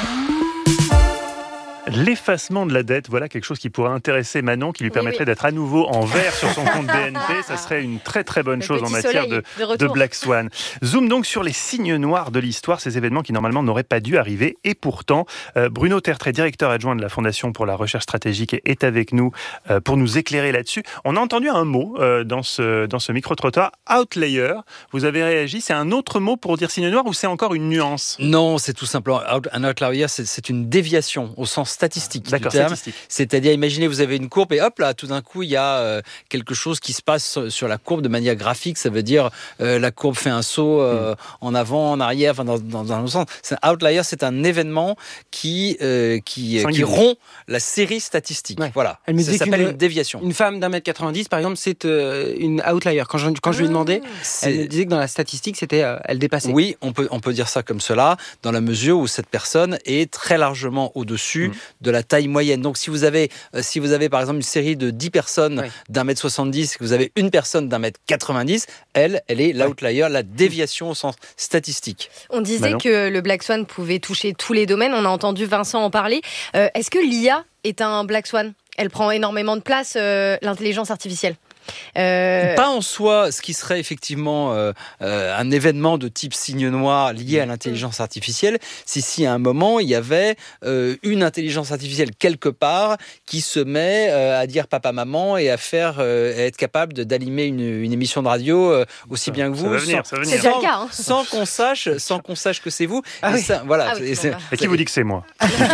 L'effacement de la dette, voilà quelque chose qui pourrait intéresser Manon, qui lui Oui, permettrait oui. d'être à nouveau en vert sur son compte B N P. Ça serait une très très bonne Le chose en petit matière soleil de, de retour. de Black Swan. Zoom donc sur les signes noirs de l'histoire, ces événements qui normalement n'auraient pas dû arriver. Et pourtant, euh, Bruno Tertrais, directeur adjoint de la Fondation pour la recherche stratégique, est avec nous euh, pour nous éclairer là-dessus. On a entendu un mot euh, dans ce, dans ce micro-trottoir, outlayer. Vous avez réagi, c'est un autre mot pour dire signe noir ou c'est encore une nuance ? Non, c'est tout simplement out- un outlier, c'est, c'est une déviation au sens statistique. D'accord, du terme. statistique. C'est-à-dire, imaginez, vous avez une courbe et hop là, tout d'un coup, il y a euh, quelque chose qui se passe sur la courbe de manière graphique. Ça veut dire euh, la courbe fait un saut euh, mm. en avant, en arrière, enfin dans, dans, dans un autre sens. C'est un outlier, c'est un événement qui euh, qui, qui rompt la série statistique. Ouais. Voilà. Elle me ça disait s'appelle qu'une- une déviation. Une femme d'un mètre quatre-vingt-dix, par exemple, c'est euh, une outlier. Quand je, quand je lui ai demandé, elle me disait que dans la statistique, c'était, euh, elle dépassait. Oui, on peut, on peut dire ça comme cela, dans la mesure où cette personne est très largement au-dessus mmh. de la taille moyenne. Donc, si vous avez, euh, si vous avez par exemple une série de dix personnes oui. d'un mètre soixante-dix, que vous avez une personne d'un mètre quatre-vingt-dix, elle, elle est l'outlier, la déviation au sens statistique. On disait bah que le Black Swan pouvait toucher tous les domaines. On a entendu Vincent en parler. Euh, est-ce que l'I A est un Black Swan ? Elle prend énormément de place, euh, l'intelligence artificielle. Euh... Pas en soi, ce qui serait effectivement euh, euh, un événement de type signe noir lié à l'intelligence artificielle, si si à un moment il y avait euh, une intelligence artificielle quelque part qui se met euh, à dire papa maman et à faire, euh, à être capable de, d'animer une, une émission de radio euh, aussi bien que vous, ça va venir, sans, ça va venir. C'est déjà le cas, hein. sans qu'on sache, sans qu'on sache que c'est vous. Ah et oui. ça, voilà. Ah oui, et, bon, bah. et qui vous dit que c'est moi ?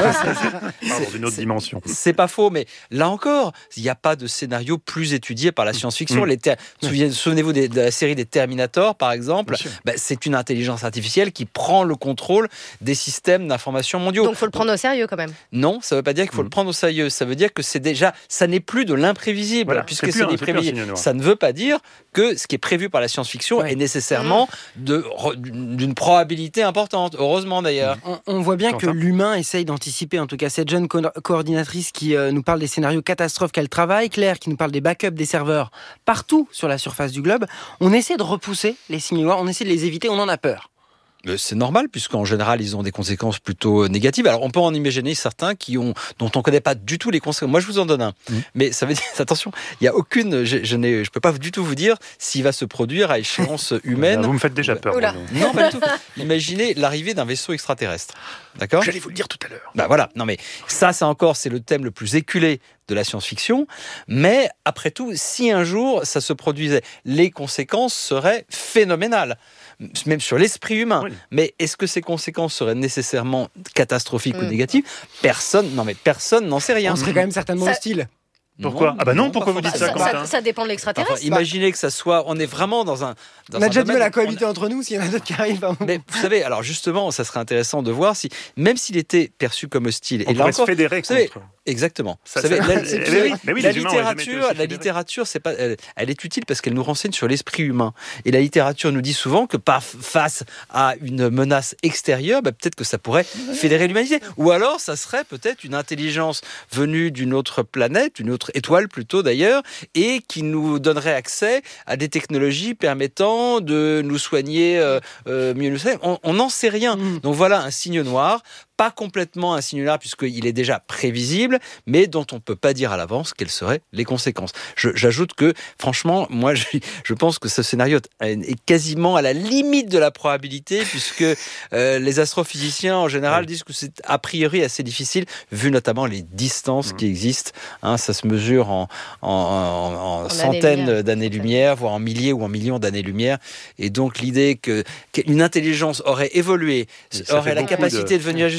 Pardon, d'une autre dimension. C'est pas faux, mais là encore, il n'y a pas de scénario plus étudié par la science-fiction. Mmh. Les ter- Souvenez- Souvenez-vous des, de la série des Terminator, par exemple. Bah, c'est une intelligence artificielle qui prend le contrôle des systèmes d'information mondiaux. Donc, il faut le prendre au sérieux quand même. Non, ça ne veut pas dire qu'il faut mmh. le prendre au sérieux. Ça veut dire que c'est déjà, ça n'est plus de l'imprévisible, voilà, puisque c'est, c'est, c'est l'imprévisible. Ça ne veut pas dire que ce qui est prévu par la science-fiction ouais. est nécessairement mmh. de, d'une probabilité importante. Heureusement d'ailleurs. Mmh. On, on voit bien Quentin. que l'humain essaye d'anticiper. En tout cas, cette jeune co- coordinatrice qui euh, nous parle des scénarios catastrophes qu'elle travaille, Claire qui nous parle des backups des serveurs partout sur la surface du globe. On essaie de repousser les signes noirs, on essaie de les éviter, on en a peur. C'est normal, puisqu'en général, ils ont des conséquences plutôt négatives. Alors, on peut en imaginer certains qui ont, dont on ne connaît pas du tout les conséquences. Moi, je vous en donne un. Mmh. Mais ça veut dire, attention, il n'y a aucune, je, je ne je peux pas du tout vous dire s'il va se produire à échéance humaine. Vous me faites déjà peur. Non, pas du tout. Imaginez l'arrivée d'un vaisseau extraterrestre. D'accord ? J'allais vous le dire tout à l'heure. Ben voilà. Non, mais ça, c'est encore, c'est le thème le plus éculé de la science-fiction. Mais après tout, si un jour ça se produisait, les conséquences seraient phénoménales. Même sur l'esprit humain. Oui. Mais est-ce que ces conséquences seraient nécessairement catastrophiques mmh. ou négatives ? Personne, non mais personne n'en sait rien. On serait quand même certainement ça... hostile. Pourquoi ? Non, Ah bah non, non pourquoi vous dites ça, ça, Quentin ? ça, ça dépend de l'extraterrestre. Enfin, imaginez que ça soit, on est vraiment dans un. Dans on a un déjà du mal à cohabiter a... entre nous s'il y en a d'autres qui arrivent. Mais vous savez, alors justement, ça serait intéressant de voir si, même s'il était perçu comme hostile, on et là encore, se fédérer savez, contre. Exactement. Ça, vous savez, ça... la, mais oui, mais oui, la les littérature, la littérature, c'est pas, elle, elle est utile parce qu'elle nous renseigne sur l'esprit humain. Et la littérature nous dit souvent que par face à une menace extérieure, bah, peut-être que ça pourrait fédérer l'humanité. Ou alors, ça serait peut-être une intelligence venue d'une autre planète, d'une autre étoile plutôt d'ailleurs, et qui nous donnerait accès à des technologies permettant de nous soigner euh, euh, mieux nous soigner. On n'en sait rien. Mmh. Donc voilà un signe noir. Pas complètement un signe noir puisqu'il est déjà prévisible, mais dont on ne peut pas dire à l'avance quelles seraient les conséquences. Je, j'ajoute que, franchement, moi, je, je pense que ce scénario est quasiment à la limite de la probabilité, puisque euh, les astrophysiciens, en général, oui. disent que c'est a priori assez difficile, vu notamment les distances mmh. qui existent. Hein, ça se mesure en, en, en, en centaines d'années-lumière, voire en milliers ou en millions d'années-lumière. Et donc, l'idée que, qu'une intelligence aurait évolué, aurait la capacité de, de venir jusqu'à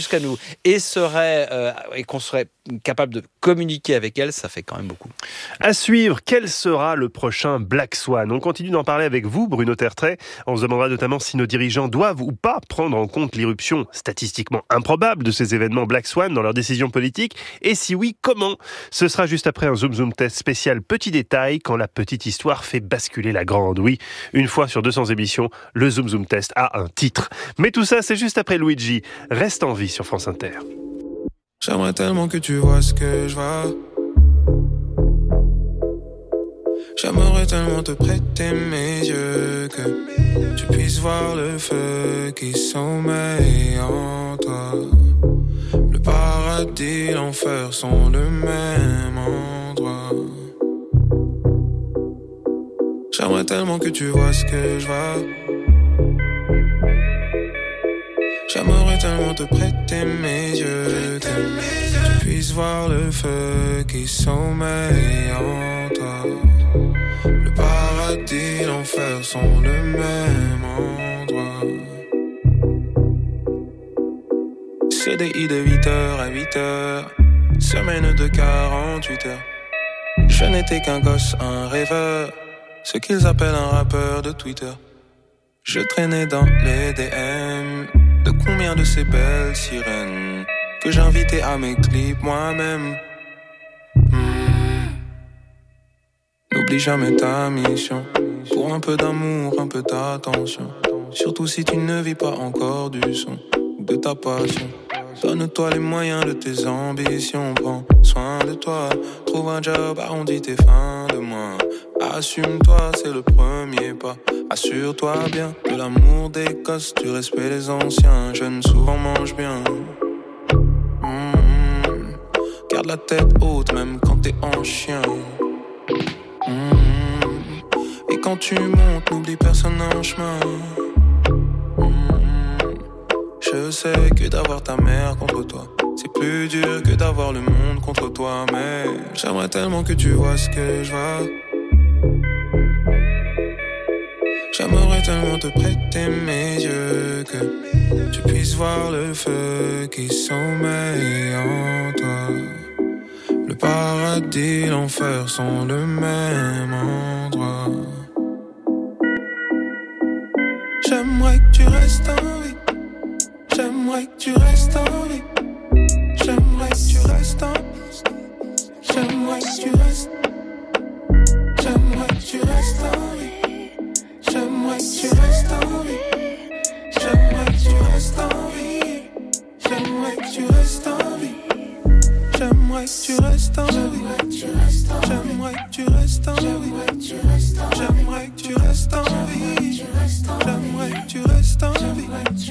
jusqu'à nous et serait euh, et qu'on serait capable de communiquer avec elle, ça fait quand même beaucoup. À suivre, quel sera le prochain Black Swan ? On continue d'en parler avec vous, Bruno Tertrais. On se demandera notamment si nos dirigeants doivent ou pas prendre en compte l'irruption statistiquement improbable de ces événements Black Swan dans leurs décisions politiques. Et si oui, comment ? Ce sera juste après un Zoom Zoom Test spécial Petit Détail, quand la petite histoire fait basculer la grande. Oui, une fois sur deux cents émissions, le Zoom Zoom Test a un titre. Mais tout ça, c'est juste après Luigi. Reste en vie sur France Inter. J'aimerais tellement que tu vois ce que je vois. J'aimerais tellement te prêter mes yeux, que tu puisses voir le feu qui sommeille en toi. Le paradis, l'enfer sont le même endroit. J'aimerais tellement que tu vois ce que je vois. J'aimerais tellement te prêter mes yeux, que tu puisses voir le feu qui sommeille en toi. Le paradis, l'enfer sont le même endroit. C D I de huit heures à huit heures, semaine de quarante-huit heures. Je n'étais qu'un gosse, un rêveur, ce qu'ils appellent un rappeur de Twitter. Je traînais dans les D M de combien de ces belles sirènes que j'invitais à mes clips moi-même. Mmh. N'oublie jamais ta mission, pour un peu d'amour, un peu d'attention. Surtout si tu ne vis pas encore du son ou de ta passion. Donne-toi les moyens de tes ambitions, prends soin de toi. Trouve un job, arrondis tes fins de mois. Assume-toi, c'est le premier pas. Assure-toi bien de l'amour des gosses, du respect des anciens. Jeunes souvent mangent bien. Mmh. Garde la tête haute même quand t'es en chien. Mmh. Et quand tu montes, n'oublie personne en chemin. Mmh. Je sais que d'avoir ta mère contre toi, c'est plus dur que d'avoir le monde contre toi. Mais j'aimerais tellement que tu vois ce que je vois. J'aimerais tellement te prêter mes yeux, que tu puisses voir le feu qui sommeille en toi. Le paradis, l'enfer sont le même endroit. J'aimerais que tu restes en vie. J'aimerais que tu restes en vie. J'aimerais que tu restes en vie. J'aimerais que tu restes. J'aimerais que tu restes en vie. J'aimerais que tu restes en vie. J'aimerais que tu restes en vie. J'aimerais que tu restes en vie. J'aimerais que tu restes en vie. J'aimerais que tu restes en vie. J'aimerais que tu restes en vie. J'aimerais que tu restes en vie.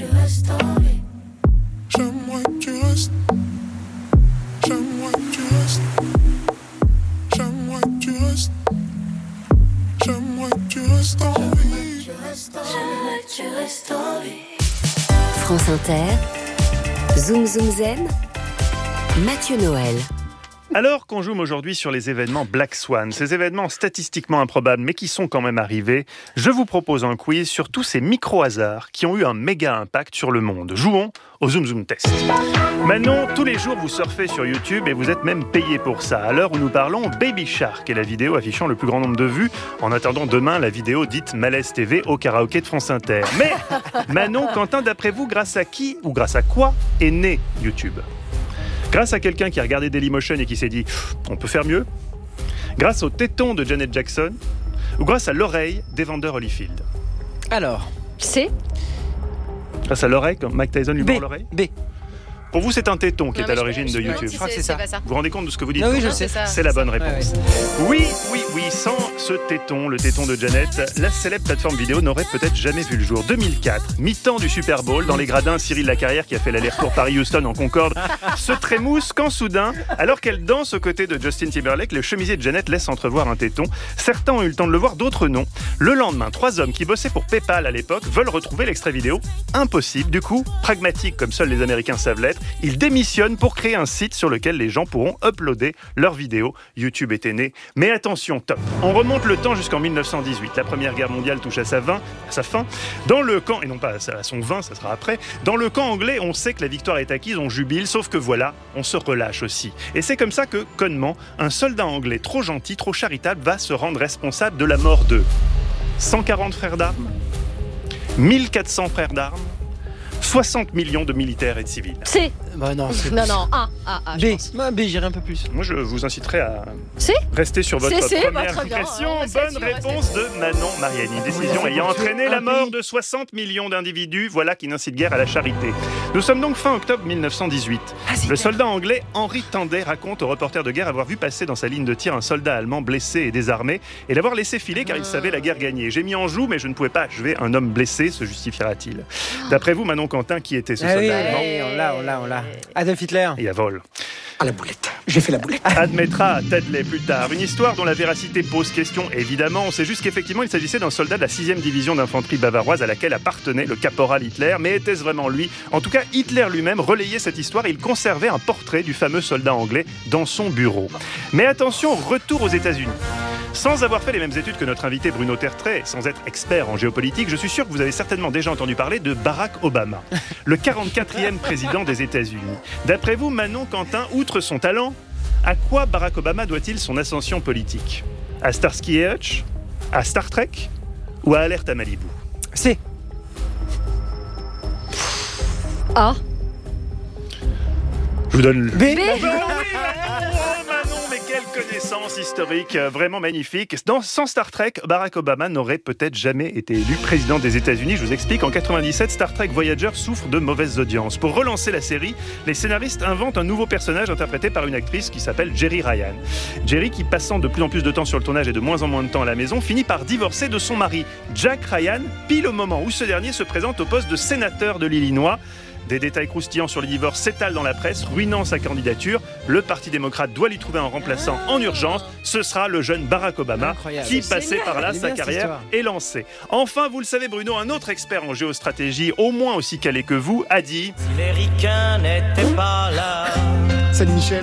J'aimerais que tu restes. J'aimerais que tu restes. J'aimerais que tu restes. J'aimerais que tu restes en vie. J'aimerais que tu restes en vie. France Inter, Zoom Zoom Zen, Mathieu Noël. Alors qu'on zoome aujourd'hui sur les événements Black Swan, ces événements statistiquement improbables mais qui sont quand même arrivés, je vous propose un quiz sur tous ces micro-hasards qui ont eu un méga impact sur le monde. Jouons au Zoom Zoom Test. Manon, tous les jours vous surfez sur YouTube et vous êtes même payé pour ça. À l'heure où nous parlons, Baby Shark est la vidéo affichant le plus grand nombre de vues. En attendant demain, la vidéo dite Malaise T V au karaoké de France Inter. Mais Manon, Quentin, d'après vous, grâce à qui ou grâce à quoi est né YouTube ? Grâce à quelqu'un qui a regardé Dailymotion et qui s'est dit « on peut faire mieux », grâce au téton de Janet Jackson, ou grâce à l'oreille d'Evander Holyfield. Alors, c'est Grâce à l'oreille, quand Mike Tyson lui mord l'oreille. B. Pour vous, c'est un téton qui Non, est à mais je- l'origine je de me demande YouTube. si Je crois que c'est c'est- ça. c'est pas ça. Vous vous rendez compte de ce que vous dites ? Ah oui, je Non, sais. c'est ça. C'est la bonne Ouais, réponse. Oui, oui, oui, sans ce téton, le téton de Janet, la célèbre plateforme vidéo n'aurait peut-être jamais vu le jour. deux mille quatre, mi-temps du Super Bowl, dans les gradins, Cyril Lacarrière, qui a fait l'aller-retour Paris-Houston en Concorde, se trémousse quand soudain, alors qu'elle danse aux côtés de Justin Timberlake, le chemisier de Janet laisse entrevoir un téton. Certains ont eu le temps de le voir, d'autres non. Le lendemain, trois hommes qui bossaient pour PayPal à l'époque veulent retrouver l'extrait vidéo. Impossible, du coup, pragmatique comme seuls les Américains savent l'être, il démissionne pour créer un site sur lequel les gens pourront uploader leurs vidéos. YouTube était né. Mais attention, top. On remonte le temps jusqu'en mille neuf cent dix-huit. La Première Guerre mondiale touche à sa, vingt, à sa fin. Dans le camp, et non pas à son vingt, ça sera après, dans le camp anglais, on sait que la victoire est acquise, on jubile, sauf que voilà, on se relâche aussi. Et c'est comme ça que, connement, un soldat anglais trop gentil, trop charitable, va se rendre responsable de la mort de cent quarante frères d'armes, mille quatre cents frères d'armes, soixante millions de militaires et de civils. C. Bah non, c'est Non, non, A. A, A, je B. pense. Bah, B, j'irai un peu plus. Moi, je vous inciterai à C. rester sur votre C, C, bah, première très bien. impression. On va Bonne réponse de Manon Mariani. Décision ayant entraîné la mort de soixante millions d'individus. Voilà qui n'incite guère à la charité. Nous sommes donc fin octobre mille neuf cent dix-huit. Le soldat anglais Henry Tandet raconte au reporter de guerre avoir vu passer dans sa ligne de tir un soldat allemand blessé et désarmé et l'avoir laissé filer car il savait la guerre gagnée. J'ai mis en joue, mais je ne pouvais pas achever un homme blessé, se justifiera-t-il. D'après vous, Manon Quentin, qui était ce Ah soldat oui, allemand? on l'a, on l'a, on l'a. Adolf Hitler. Il y a vol. À la boulette. J'ai fait la boulette. Admettra Tedley plus tard. Une histoire dont la véracité pose question, évidemment. On sait juste qu'effectivement, il s'agissait d'un soldat de la sixième division d'infanterie bavaroise à laquelle appartenait le caporal Hitler. Mais était-ce vraiment lui? En tout cas, Hitler lui-même relayait cette histoire et il conservait un portrait du fameux soldat anglais dans son bureau. Mais attention, retour aux États-Unis. Sans avoir fait les mêmes études que notre invité Bruno Tertrais, sans être expert en géopolitique, je suis sûr que vous avez certainement déjà entendu parler de Barack Obama, le quarante-quatrième président des États-Unis. D'après vous, Manon Quentin, outre son talent, à quoi Barack Obama doit-il son ascension politique? À Starsky et Hutch? À Star Trek? Ou à Alerte à Malibu? C. A. Je vous donne le... B. B. Oh oui, Manon, oh Manon, mais quelle connaissance historique, vraiment magnifique. Dans, sans Star Trek, Barack Obama n'aurait peut-être jamais été élu président des États-Unis. Je vous explique, en quatre-vingt-dix-sept, Star Trek Voyager souffre de mauvaises audiences. Pour relancer la série, les scénaristes inventent un nouveau personnage interprété par une actrice qui s'appelle Jeri Ryan. Jeri, qui passant de plus en plus de temps sur le tournage et de moins en moins de temps à la maison, finit par divorcer de son mari, Jack Ryan, pile au moment où ce dernier se présente au poste de sénateur de l'Illinois. Des détails croustillants sur le divorce s'étalent dans la presse, ruinant sa candidature. Le Parti démocrate doit lui trouver un remplaçant en urgence. Ce sera le jeune Barack Obama, Incroyable. qui, C'est passé génial. par là, Elle est sa bien, cette carrière histoire. est lancée. Enfin, vous le savez, Bruno, un autre expert en géostratégie, au moins aussi calé que vous, a dit... Si les ricains n'étaient pas là, Salut Michel.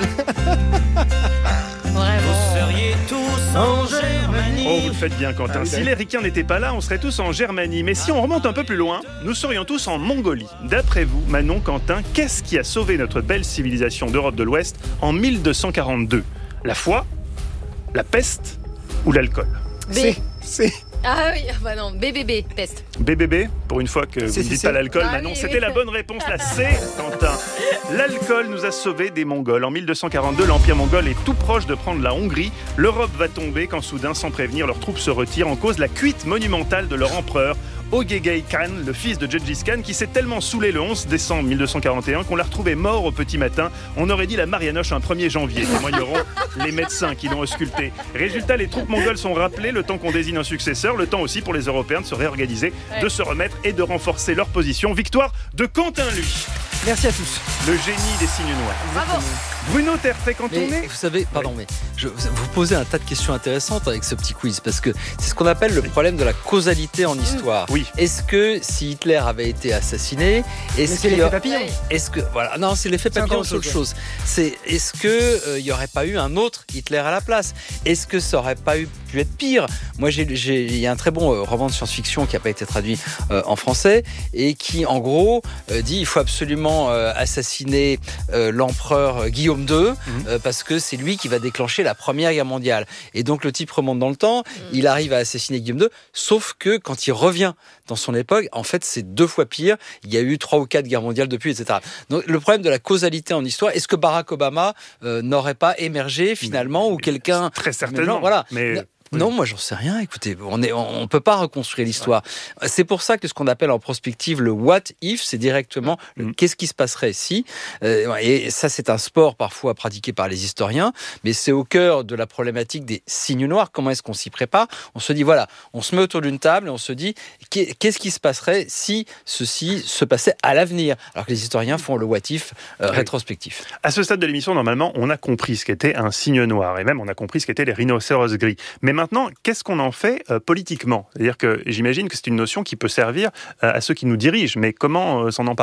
vous seriez tous en Germanie. Oh, vous le faites bien, Quentin. Si les ricains n'étaient pas là, on serait tous en Germanie. Mais si on remonte un peu plus loin, nous serions tous en Mongolie. D'après vous, Manon Quentin, qu'est-ce qui a sauvé notre belle civilisation d'Europe de l'Ouest en mille deux cent quarante-deux? La foi, la peste ou l'alcool? B. C. Ah oui, bah non, B B B, peste. B B B, pour une fois que vous C'est, ne c'est, dites c'est. pas l'alcool, Ah Manon, oui, c'était oui. la bonne réponse, la C, Quentin. L'alcool nous a sauvés des Mongols. En mille deux cent quarante-deux, l'Empire mongol est tout proche de prendre la Hongrie. L'Europe va tomber quand soudain, sans prévenir, leurs troupes se retirent en cause la cuite monumentale de leur empereur, Ögegei Khan, le fils de Gengis Khan, qui s'est tellement saoulé le onze décembre mille deux cent quarante et un qu'on l'a retrouvé mort au petit matin. On aurait dit la Marianoche un premier janvier, témoigneront les médecins qui l'ont ausculté. Résultat, les troupes mongoles sont rappelées, le temps qu'on désigne un successeur, le temps aussi pour les Européens de se réorganiser, Ouais. de se remettre et de renforcer leur position. Victoire de Quentin, lui, Merci à tous. le génie des signes noirs. Bravo. Bruno Tertrais, quand Mais on est... vous savez, pardon, mais je, vous posez un tas de questions intéressantes avec ce petit quiz parce que c'est ce qu'on appelle le problème de la causalité en histoire. Oui. Est-ce que si Hitler avait été assassiné, Mais est-ce c'est qu'il y l'effet a- papillon. Est-ce que voilà, non, c'est l'effet C'est papillon, encore c'est autre autre chose. C'est est-ce que euh, il y aurait pas eu un autre Hitler à la place? Est-ce que ça aurait pas eu pu être pire? Moi, j'ai, j'ai, il y a un très bon euh, roman de science-fiction qui a pas été traduit euh, en français et qui, en gros, euh, dit il faut absolument euh, assassiner euh, l'empereur euh, Guillaume deux Mhm. euh, parce que c'est lui qui va déclencher la Première Guerre mondiale. Et donc le type remonte dans le temps, il arrive à assassiner Guillaume deux, sauf que quand il revient dans son époque, en fait, c'est deux fois pire. Il y a eu trois ou quatre guerres mondiales depuis, et cetera. Donc le problème de la causalité en histoire, est-ce que Barack Obama euh, n'aurait pas émergé finalement ou quelqu'un Très certainement. Voilà. Mais... Non, moi j'en sais rien. Écoutez, on est, on, on peut pas reconstruire l'histoire. C'est pour ça que ce qu'on appelle en prospective le what if, c'est directement le Mm. qu'est-ce qui se passerait si. Euh, et ça, c'est un sport parfois pratiqué par les historiens, mais c'est au cœur de la problématique des signes noirs. Comment est-ce qu'on s'y prépare? On se dit voilà, on se met autour d'une table et on se dit qu'est- qu'est-ce qui se passerait si ceci se passait à l'avenir, alors que les historiens font le what if euh, Oui. rétrospectif. À ce stade de l'émission, normalement, on a compris ce qu'était un signe noir, et même on a compris ce qu'étaient les rhinocéros gris. Mais maintenant, qu'est-ce qu'on en fait euh, politiquement? C'est-à-dire que j'imagine que c'est une notion qui peut servir euh, à ceux qui nous dirigent, mais comment euh, s'en emparer?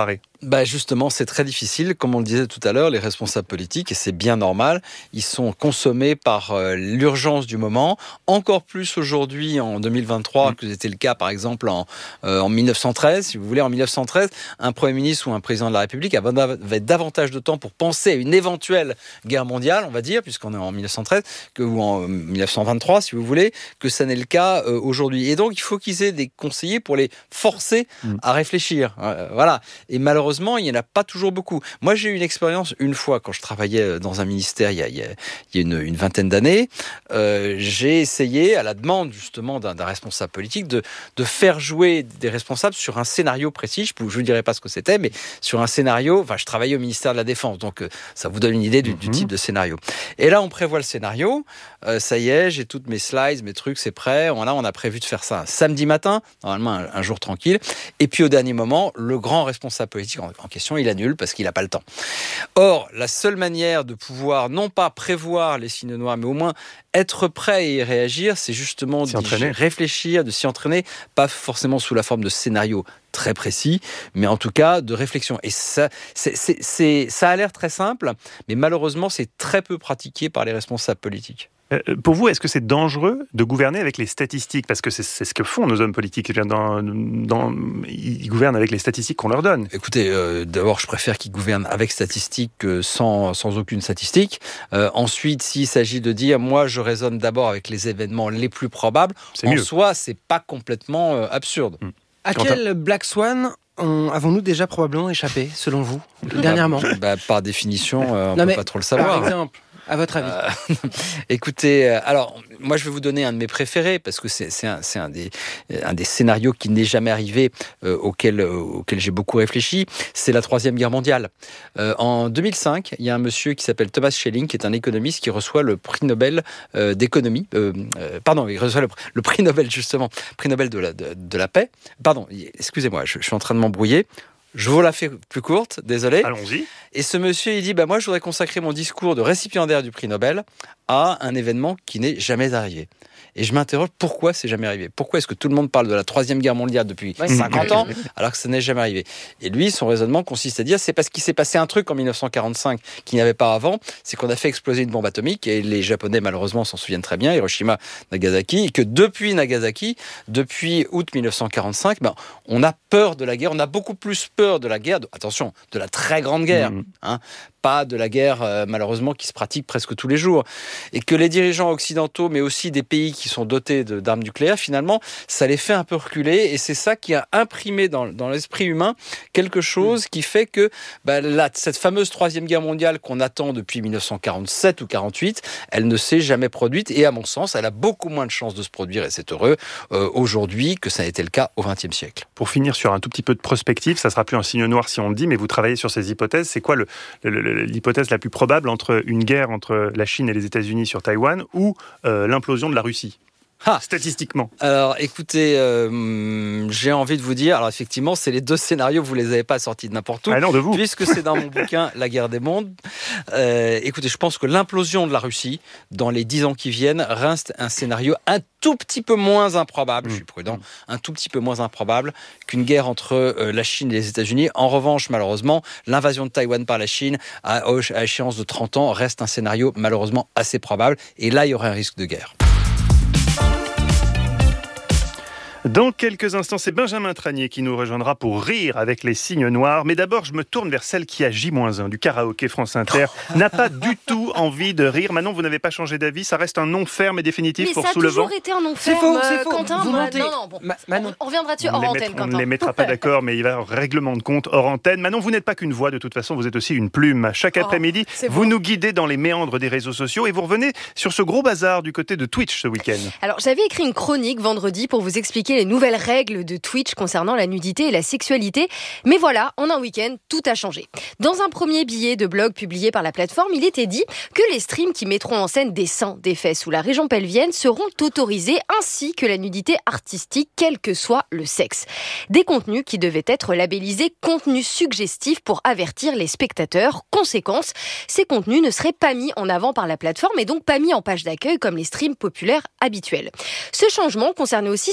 Bah justement, c'est très difficile. Comme on le disait tout à l'heure, les responsables politiques, et c'est bien normal, ils sont consommés par euh, l'urgence du moment. Encore plus aujourd'hui, en deux mille vingt-trois, mmh. que c'était le cas, par exemple, en, euh, en mille neuf cent treize. Si vous voulez, en mille neuf cent treize, un Premier ministre ou un président de la République avait davantage de temps pour penser à une éventuelle guerre mondiale, on va dire, puisqu'on est en mille neuf cent treize, que, ou en mille neuf cent vingt-trois, si vous voulez, que ça n'est le cas euh, aujourd'hui. Et donc, il faut qu'ils aient des conseillers pour les forcer mmh. à réfléchir. Euh, voilà. Et malheureusement, il n'y en a pas toujours beaucoup. Moi, j'ai eu une expérience une fois quand je travaillais dans un ministère il y a, il y a, il y a une, une vingtaine d'années. Euh, j'ai essayé, à la demande justement d'un, d'un responsable politique, de, de faire jouer des responsables sur un scénario précis. Je ne vous dirai pas ce que c'était, mais sur un scénario. Enfin, je travaillais au ministère de la Défense, donc euh, ça vous donne une idée du, mm-hmm. du type de scénario. Et là, on prévoit le scénario. Euh, ça y est, j'ai toutes mes slides, mes trucs, c'est prêt. On a, on a prévu de faire ça un samedi matin, normalement un, un jour tranquille. Et puis au dernier moment, le grand responsable politique en question, il annule parce qu'il n'a pas le temps. Or, la seule manière de pouvoir, non pas prévoir les signes noirs, mais au moins être prêt et y réagir, c'est justement de réfléchir, de s'y entraîner, pas forcément sous la forme de scénario très précis, mais en tout cas de réflexion. Et ça, c'est, c'est, c'est, ça a l'air très simple, mais malheureusement, c'est très peu pratiqué par les responsables politiques. Pour vous, est-ce que c'est dangereux de gouverner avec les statistiques ? Parce que c'est, c'est ce que font nos hommes politiques. Dans, dans, ils gouvernent avec les statistiques qu'on leur donne. Écoutez, euh, d'abord, je préfère qu'ils gouvernent avec statistiques que sans, sans aucune statistique. Euh, ensuite, s'il s'agit de dire, moi, je raisonne d'abord avec les événements les plus probables, c'est en mieux. Soi, c'est pas complètement euh, absurde. Hum. À quel Black Swan on, avons-nous déjà probablement échappé, selon vous, dernièrement ? bah, Par définition, euh, on ne peut pas trop le savoir. Par exemple, à votre avis euh, Écoutez, euh, alors, moi je vais vous donner un de mes préférés, parce que c'est, c'est, un, c'est un, des, un des scénarios qui n'est jamais arrivé, euh, auquel, euh, auquel j'ai beaucoup réfléchi, c'est la Troisième Guerre mondiale. Euh, en deux mille cinq, il y a un monsieur qui s'appelle Thomas Schelling, qui est un économiste qui reçoit le prix Nobel euh, d'économie, euh, euh, pardon, il reçoit le, le prix Nobel justement, prix Nobel de la, de, de la paix, pardon, excusez-moi, je, je suis en train de m'embrouiller. Je vous la fais plus courte, désolé. Allons-y. Et ce monsieur, il dit, bah moi, je voudrais consacrer mon discours de récipiendaire du prix Nobel à un événement qui n'est jamais arrivé. Et je m'interroge, pourquoi c'est jamais arrivé ? Pourquoi est-ce que tout le monde parle de la Troisième Guerre mondiale depuis ouais, cinquante ans, alors que ça n'est jamais arrivé ? Et lui, son raisonnement consiste à dire, c'est parce qu'il s'est passé un truc en mille neuf cent quarante-cinq qu'il n'y avait pas avant, c'est qu'on a fait exploser une bombe atomique, et les Japonais, malheureusement, s'en souviennent très bien, Hiroshima, Nagasaki, et que depuis Nagasaki, depuis août mille neuf cent quarante-cinq, ben, on a peur de la guerre, on a beaucoup plus peur de la guerre, de, attention, de la très grande guerre, mmh. hein, pas de la guerre, euh, malheureusement, qui se pratique presque tous les jours. Et que les dirigeants occidentaux, mais aussi des pays qui sont dotés de, d'armes nucléaires, finalement, ça les fait un peu reculer. Et c'est ça qui a imprimé dans, dans l'esprit humain quelque chose qui fait que bah, la, cette fameuse Troisième Guerre mondiale qu'on attend depuis mille neuf cent quarante-sept ou quarante-huit, elle ne s'est jamais produite. Et à mon sens, elle a beaucoup moins de chances de se produire, et c'est heureux, euh, aujourd'hui que ça a été le cas au vingtième siècle. Pour finir sur un tout petit peu de prospective, ça sera plus un signe noir si on le dit, mais vous travaillez sur ces hypothèses. C'est quoi le, le, le l'hypothèse la plus probable entre une guerre entre la Chine et les États-Unis sur Taïwan ou euh, l'implosion de la Russie ? Ah, statistiquement. Alors, écoutez, euh, j'ai envie de vous dire, alors effectivement, c'est les deux scénarios, vous les avez pas sortis de n'importe où, ah non, de vous. Puisque c'est dans mon bouquin La guerre des mondes. Euh, écoutez, je pense que l'implosion de la Russie, dans les dix ans qui viennent, reste un scénario un tout petit peu moins improbable, mmh. je suis prudent, un tout petit peu moins improbable qu'une guerre entre euh, la Chine et les États-Unis. En revanche, malheureusement, l'invasion de Taïwan par la Chine, à, à échéance de trente ans, reste un scénario malheureusement assez probable. Et là, il y aurait un risque de guerre. Dans quelques instants, c'est Benjamin Tranier qui nous rejoindra pour rire avec les signes noirs. Mais d'abord, je me tourne vers celle qui, à J moins un du karaoké France Inter, n'a pas du tout envie de rire. Manon, vous n'avez pas changé d'avis, ça reste un non ferme et définitif mais pour Sous le vent. Mais ça a toujours été un non ferme, c'est faux, c'est faux. Quentin. Vous mentez. Non, non, bon, Ma- Manon. On reviendra dessus on hors antenne, mettra, Quentin. On ne les mettra pas d'accord, mais il va y avoir règlement de compte hors antenne. Manon, vous n'êtes pas qu'une voix, de toute façon, vous êtes aussi une plume. Chaque oh, après-midi, vous bon. nous guidez dans les méandres des réseaux sociaux et vous revenez sur ce gros bazar du côté de Twitch ce week-end. Alors, j'avais écrit une chronique vendredi pour vous expliquer les nouvelles règles de Twitch concernant la nudité et la sexualité. Mais voilà, en un week-end, tout a changé. Dans un premier billet de blog publié par la plateforme, il était dit que les streams qui mettront en scène des seins, des fesses ou la région pelvienne seront autorisés, ainsi que la nudité artistique, quel que soit le sexe. Des contenus qui devaient être labellisés contenus suggestifs pour avertir les spectateurs. Conséquence, ces contenus ne seraient pas mis en avant par la plateforme et donc pas mis en page d'accueil comme les streams populaires habituels. Ce changement concernait aussi certaines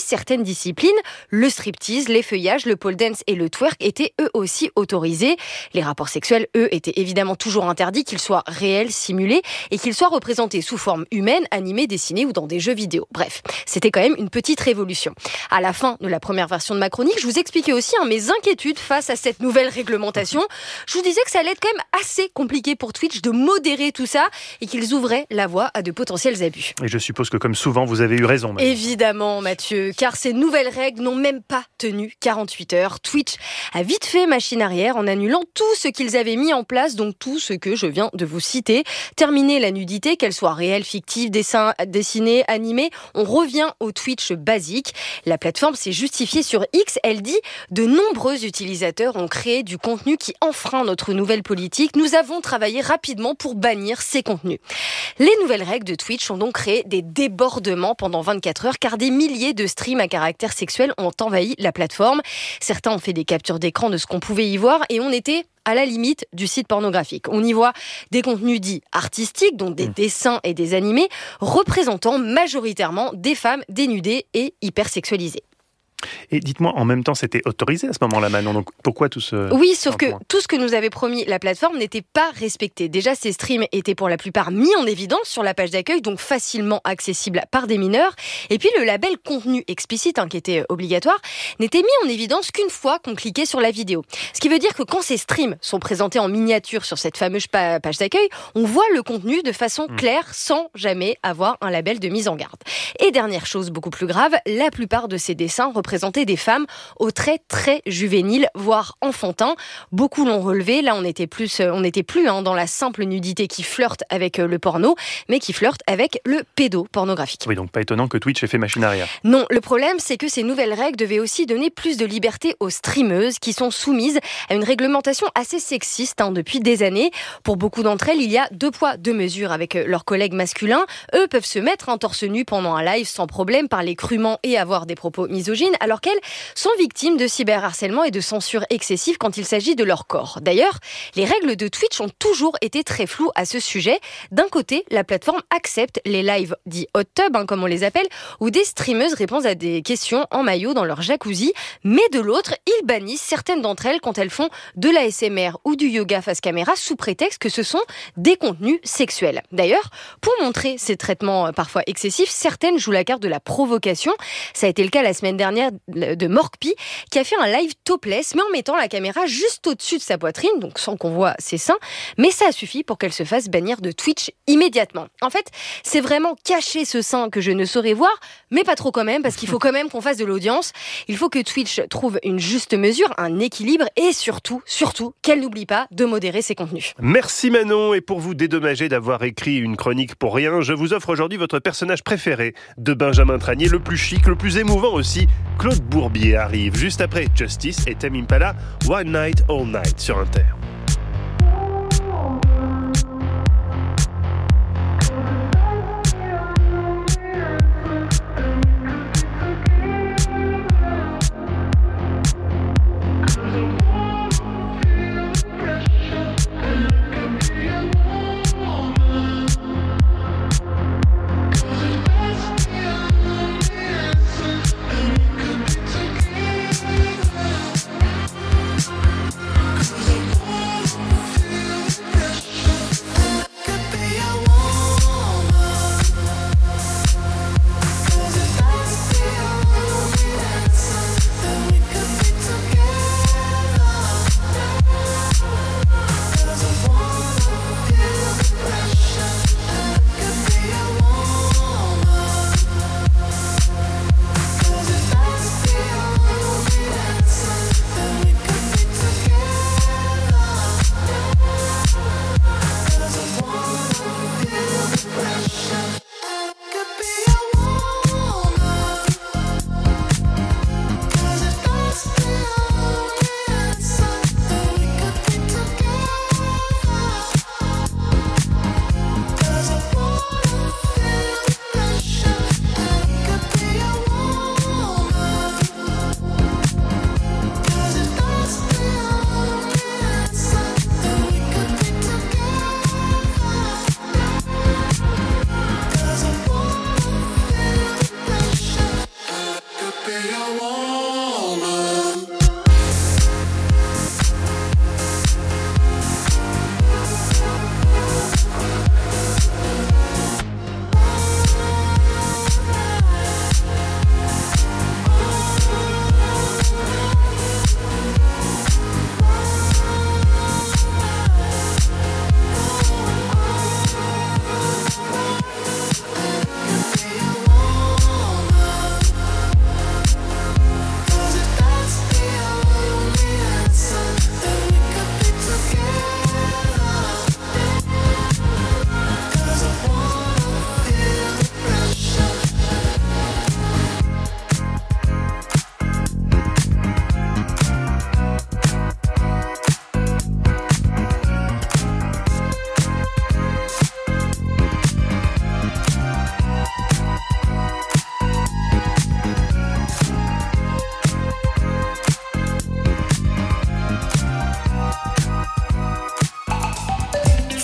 disciplines. Le striptease, les feuillages, le pole dance et le twerk étaient eux aussi autorisés. Les rapports sexuels, eux, étaient évidemment toujours interdits, qu'ils soient réels, simulés, et qu'ils soient représentés sous forme humaine, animés, dessinés ou dans des jeux vidéo. Bref, c'était quand même une petite révolution. À la fin de la première version de ma chronique, je vous expliquais aussi hein, mes inquiétudes face à cette nouvelle réglementation. Je vous disais que ça allait être quand même assez compliqué pour Twitch de modérer tout ça et qu'ils ouvraient la voie à de potentiels abus. Et je suppose que comme souvent, vous avez eu raison. Même. Évidemment, Mathieu, car ces nouvelles règles n'ont même pas tenu quarante-huit heures. Twitch a vite fait machine arrière en annulant tout ce qu'ils avaient mis en place, donc tout ce que je viens de vous citer. Terminer la nudité, qu'elle soit réelle, fictive, dessin, dessinée, animée, on revient au Twitch basique. La plateforme s'est justifiée sur X. Elle dit « De nombreux utilisateurs ont créé du contenu qui enfreint notre nouvelle politique. Nous avons travaillé rapidement pour bannir ces contenus. » Les nouvelles règles de Twitch ont donc créé des débordements pendant vingt-quatre heures car des milliers de streams à caractère sexuel ont envahi la plateforme. Certains ont fait des captures d'écran de ce qu'on pouvait y voir et on était à la limite du site pornographique. On y voit des contenus dits artistiques, donc des mmh. dessins et des animés, représentant majoritairement des femmes dénudées et hypersexualisées. Et dites-moi, en même temps, c'était autorisé à ce moment-là, Manon. Donc pourquoi tout ce... Oui, sauf que tout ce que nous avait promis la plateforme n'était pas respecté. Déjà, ces streams étaient pour la plupart mis en évidence sur la page d'accueil, donc facilement accessible par des mineurs. Et puis le label contenu explicite, hein, qui était obligatoire, n'était mis en évidence qu'une fois qu'on cliquait sur la vidéo. Ce qui veut dire que quand ces streams sont présentés en miniature sur cette fameuse page d'accueil, on voit le contenu de façon mmh. claire, sans jamais avoir un label de mise en garde. Et dernière chose beaucoup plus grave, la plupart de ces dessins représentent présenter des femmes aux traits très juvéniles, voire enfantins. Beaucoup l'ont relevé. Là, on n'était plus, on n'était plus hein, dans la simple nudité qui flirte avec le porno, mais qui flirte avec le pédopornographique. Oui, donc pas étonnant que Twitch ait fait machine arrière. Non, le problème, c'est que ces nouvelles règles devaient aussi donner plus de liberté aux streameuses qui sont soumises à une réglementation assez sexiste hein, depuis des années. Pour beaucoup d'entre elles, il y a deux poids, deux mesures avec leurs collègues masculins. Eux peuvent se mettre en torse nu pendant un live sans problème, parler crûment et avoir des propos misogynes, alors qu'elles sont victimes de cyberharcèlement et de censure excessive quand il s'agit de leur corps. D'ailleurs, les règles de Twitch ont toujours été très floues à ce sujet. D'un côté, la plateforme accepte les lives dits hot tub, hein, comme on les appelle, où des streameuses répondent à des questions en maillot dans leur jacuzzi, mais de l'autre, ils bannissent certaines d'entre elles quand elles font de l'A S M R ou du yoga face caméra sous prétexte que ce sont des contenus sexuels. D'ailleurs, pour montrer ces traitements parfois excessifs, certaines jouent la carte de la provocation. Ça a été le cas la semaine dernière de Morkpi, qui a fait un live topless, mais en mettant la caméra juste au-dessus de sa poitrine, donc sans qu'on voit ses seins, mais ça a suffi pour qu'elle se fasse bannir de Twitch immédiatement. En fait, c'est vraiment cacher ce sein que je ne saurais voir, mais pas trop quand même, parce qu'il faut quand même qu'on fasse de l'audience. Il faut que Twitch trouve une juste mesure, un équilibre, et surtout, surtout, qu'elle n'oublie pas de modérer ses contenus. Merci Manon, et pour vous dédommager d'avoir écrit une chronique pour rien, je vous offre aujourd'hui votre personnage préféré de Benjamin Tranier, le plus chic, le plus émouvant aussi. Claude Bourbier arrive juste après Justice et Tame Impala, One Night All Night sur Inter.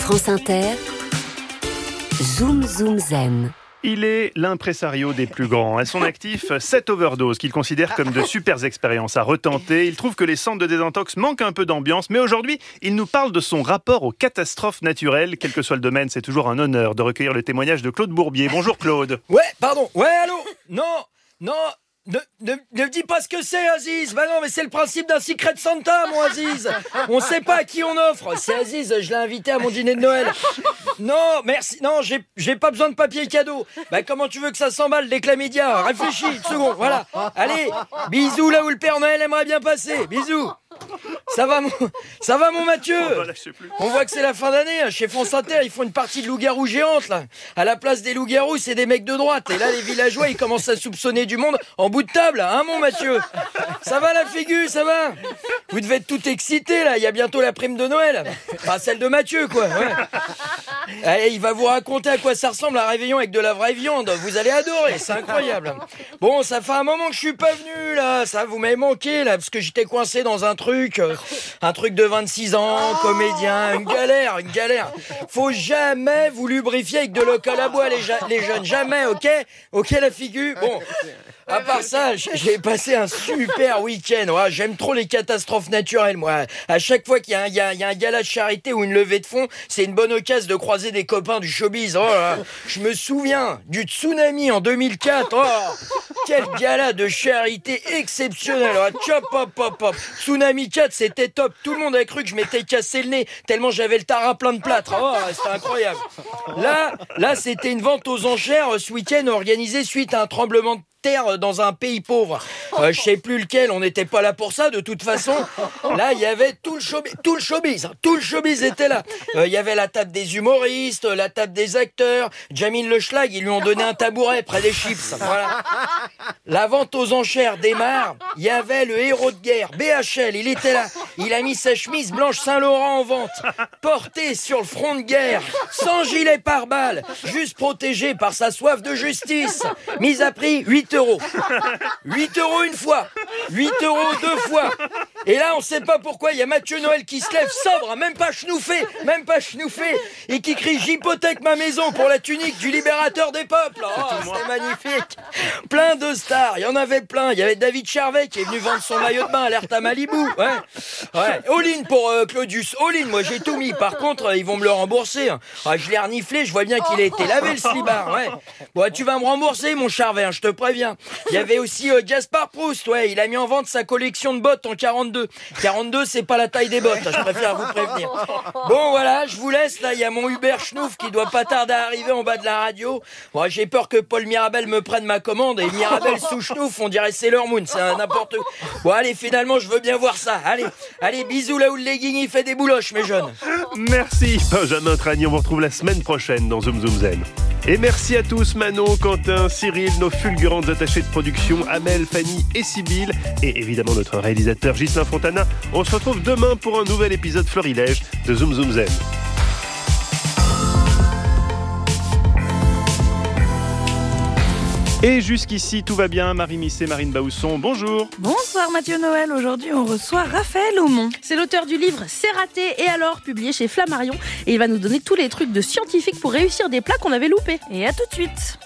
France Inter, Zoom Zoom Zen. Il est l'impresario des plus grands. À son actif, sept overdoses qu'il considère comme de super expériences à retenter. Il trouve que les centres de désintox manquent un peu d'ambiance, mais aujourd'hui, il nous parle de son rapport aux catastrophes naturelles. Quel que soit le domaine, c'est toujours un honneur de recueillir le témoignage de Claude Bourbier. Bonjour Claude. Ouais, pardon. Ouais, allô. Non, non. Ne, ne, ne me dis pas ce que c'est, Aziz. Bah non, mais c'est le principe d'un Secret Santa, mon Aziz. On sait pas à qui on offre. C'est Aziz, je l'ai invité à mon dîner de Noël. Non, merci. Non, j'ai, j'ai pas besoin de papier cadeau. Bah comment tu veux que ça s'emballe dès que la média? Réfléchis une seconde, voilà. Allez, bisous là où le Père Noël aimerait bien passer. Bisous. Ça va mon, ça va mon Mathieu? On voit que c'est la fin d'année. Chez France Inter, ils font une partie de loup-garou géante là. À la place des loups-garous, c'est des mecs de droite. Et là, les villageois, ils commencent à soupçonner du monde en bout de table, hein mon Mathieu? Ça va la figure, ça va? Vous devez être tout excité là. Il y a bientôt la prime de Noël. Enfin, celle de Mathieu, quoi. Ouais. Allez, il va vous raconter à quoi ça ressemble un réveillon avec de la vraie viande. Vous allez adorer, c'est incroyable. Bon, ça fait un moment que je suis pas venu là. Ça, vous m'avez manqué là, parce que j'étais coincé dans un truc, euh, un truc de vingt-six ans, comédien, une galère, une galère. Faut jamais vous lubrifier avec de l'alcool à bois, les, ja- les jeunes, jamais, ok? Ok la figure? Bon. À part ça, j'ai passé un super week-end. Ouais, j'aime trop les catastrophes naturelles, moi. À chaque fois qu'il y a un, il y a, il y a un gala de charité ou une levée de fonds, c'est une bonne occasion de croiser des copains du showbiz. Oh là, je me souviens du tsunami en deux mille quatre. Oh, quel gala de charité exceptionnel. Oh, chop, hop, hop, hop. Tsunami quatre, c'était top. Tout le monde a cru que je m'étais cassé le nez tellement j'avais le tarin plein de plâtre. Oh, c'était incroyable. Là, là, c'était une vente aux enchères ce week-end organisée suite à un tremblement de terre dans un pays pauvre. Euh, je sais plus lequel, on n'était pas là pour ça de toute façon. Là, il y avait tout le showbiz, tout le showbiz, tout le showbiz était là. Il euh, y avait la table des humoristes, la table des acteurs. Jamil Le Schlag, ils lui ont donné un tabouret près des chips. Voilà. La vente aux enchères démarre. Il y avait le héros de guerre, B H L, il était là. Il a mis sa chemise blanche Saint-Laurent en vente, porté sur le front de guerre, sans gilet pare-balles, juste protégé par sa soif de justice. Mise à prix huit euros. huit euros une fois. huit euros deux fois. Et là, on sait pas pourquoi, il y a Mathieu Noël qui se lève sobre, même pas chnouffé, même pas chnouffé, et qui crie « J'hypothèque ma maison pour la tunique du libérateur des peuples ». Oh, c'était magnifique. Plein de stars, il y en avait plein. Il y avait David Charvet qui est venu vendre son maillot de bain alerte à Malibu. Ouais. Ouais. All-in pour euh, Claudius. All-in, moi j'ai tout mis. Par contre, euh, ils vont me le rembourser. Ah, je l'ai reniflé, je vois bien qu'il a été lavé le slibard. Ouais. Bon, tu vas me rembourser, mon Charvet, hein, je te préviens. Il y avait aussi euh, Gaspard Proust, ouais, il a mis en vente sa collection de bottes en quarante-deux. quarante-deux, c'est pas la taille des bottes, je préfère vous prévenir. Bon, voilà, je vous laisse, là, il y a mon Hubert Schnouf qui doit pas tarder à arriver en bas de la radio. Bon, j'ai peur que Paul Mirabel me prenne ma commande, et Mirabel sous Schnouf, on dirait Sailor Moon, c'est un n'importe quoi. Bon, allez, finalement, je veux bien voir ça. Allez, allez, bisous là où le legging, il fait des bouloches, mes jeunes. Merci Benjamin Tragny, on vous retrouve la semaine prochaine dans Zoom Zoom Zen. Et merci à tous, Manon, Quentin, Cyril, nos fulgurantes attachées de production, Amel, Fanny et Sybille, et évidemment notre réalisateur Ghislain Fontana. On se retrouve demain pour un nouvel épisode florilège de Zoom Zoom Zen. Et jusqu'ici, tout va bien. Marie Misset, Marine Baousson, bonjour. Bonsoir Mathieu Noël. Aujourd'hui, on reçoit Raphaël Aumont. C'est l'auteur du livre C'est raté et alors, publié chez Flammarion. Et il va nous donner tous les trucs de scientifiques pour réussir des plats qu'on avait loupés. Et à tout de suite.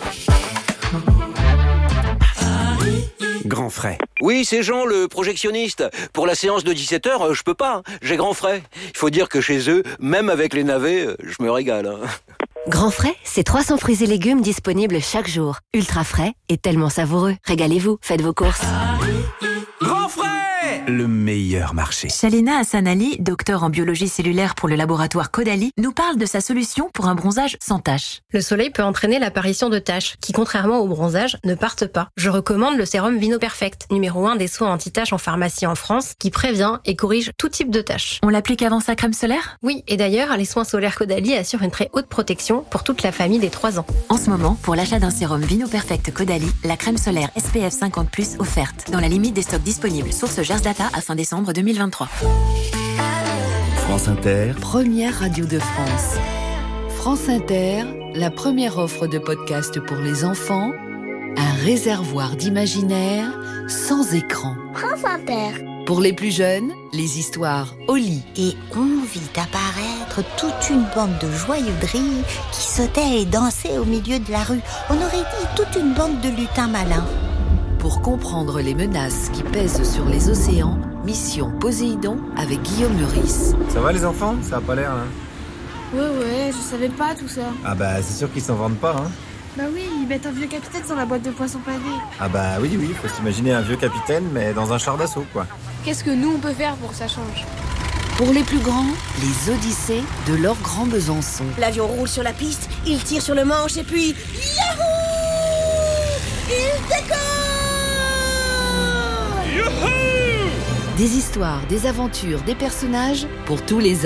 Grand frais. Oui, c'est Jean, le projectionniste. Pour la séance de dix-sept heures, je peux pas. J'ai grand frais. Il faut dire que chez eux, même avec les navets, je me régale. Hein. Grand frais, c'est trois cents fruits et légumes disponibles chaque jour. Ultra frais et tellement savoureux. Régalez-vous, faites vos courses. Grand frais! Le meilleur marché. Shalina Hassanali, docteur en biologie cellulaire pour le laboratoire Caudalie, nous parle de sa solution pour un bronzage sans taches. Le soleil peut entraîner l'apparition de taches, qui contrairement au bronzage, ne partent pas. Je recommande le sérum Vino Perfect, numéro un des soins anti-taches en pharmacie en France, qui prévient et corrige tout type de taches. On l'applique avant sa crème solaire ? Oui, et d'ailleurs, les soins solaires Caudalie assurent une très haute protection pour toute la famille des trois ans. En ce moment, pour l'achat d'un sérum Vino Perfect Caudalie, la crème solaire S P F cinquante plus offerte, dans la limite des stocks disponibles. Source Gers Data à fin décembre deux mille vingt-trois. France Inter, première radio de France. France Inter, la première offre de podcast pour les enfants, un réservoir d'imaginaire sans écran. France Inter. Pour les plus jeunes, les histoires au lit. Et on vit apparaître toute une bande de joyeux drilles qui sautaient et dansaient au milieu de la rue. On aurait dit toute une bande de lutins malins. Pour comprendre les menaces qui pèsent sur les océans, Mission Poséidon avec Guillaume Meurice. Ça va les enfants? Ça a pas l'air là. Ouais ouais, je savais pas tout ça. Ah bah c'est sûr qu'ils s'en vendent pas hein. Bah oui, ils mettent un vieux capitaine sur la boîte de poissons pavés. Ah bah oui oui, faut s'imaginer un vieux capitaine mais dans un char d'assaut quoi. Qu'est-ce que nous on peut faire pour que ça change? Pour les plus grands, les Odyssées de leur Grand Besançon. L'avion roule sur la piste, il tire sur le manche et puis... Yahoo! Il décolle! Des histoires, des aventures, des personnages pour tous les âges.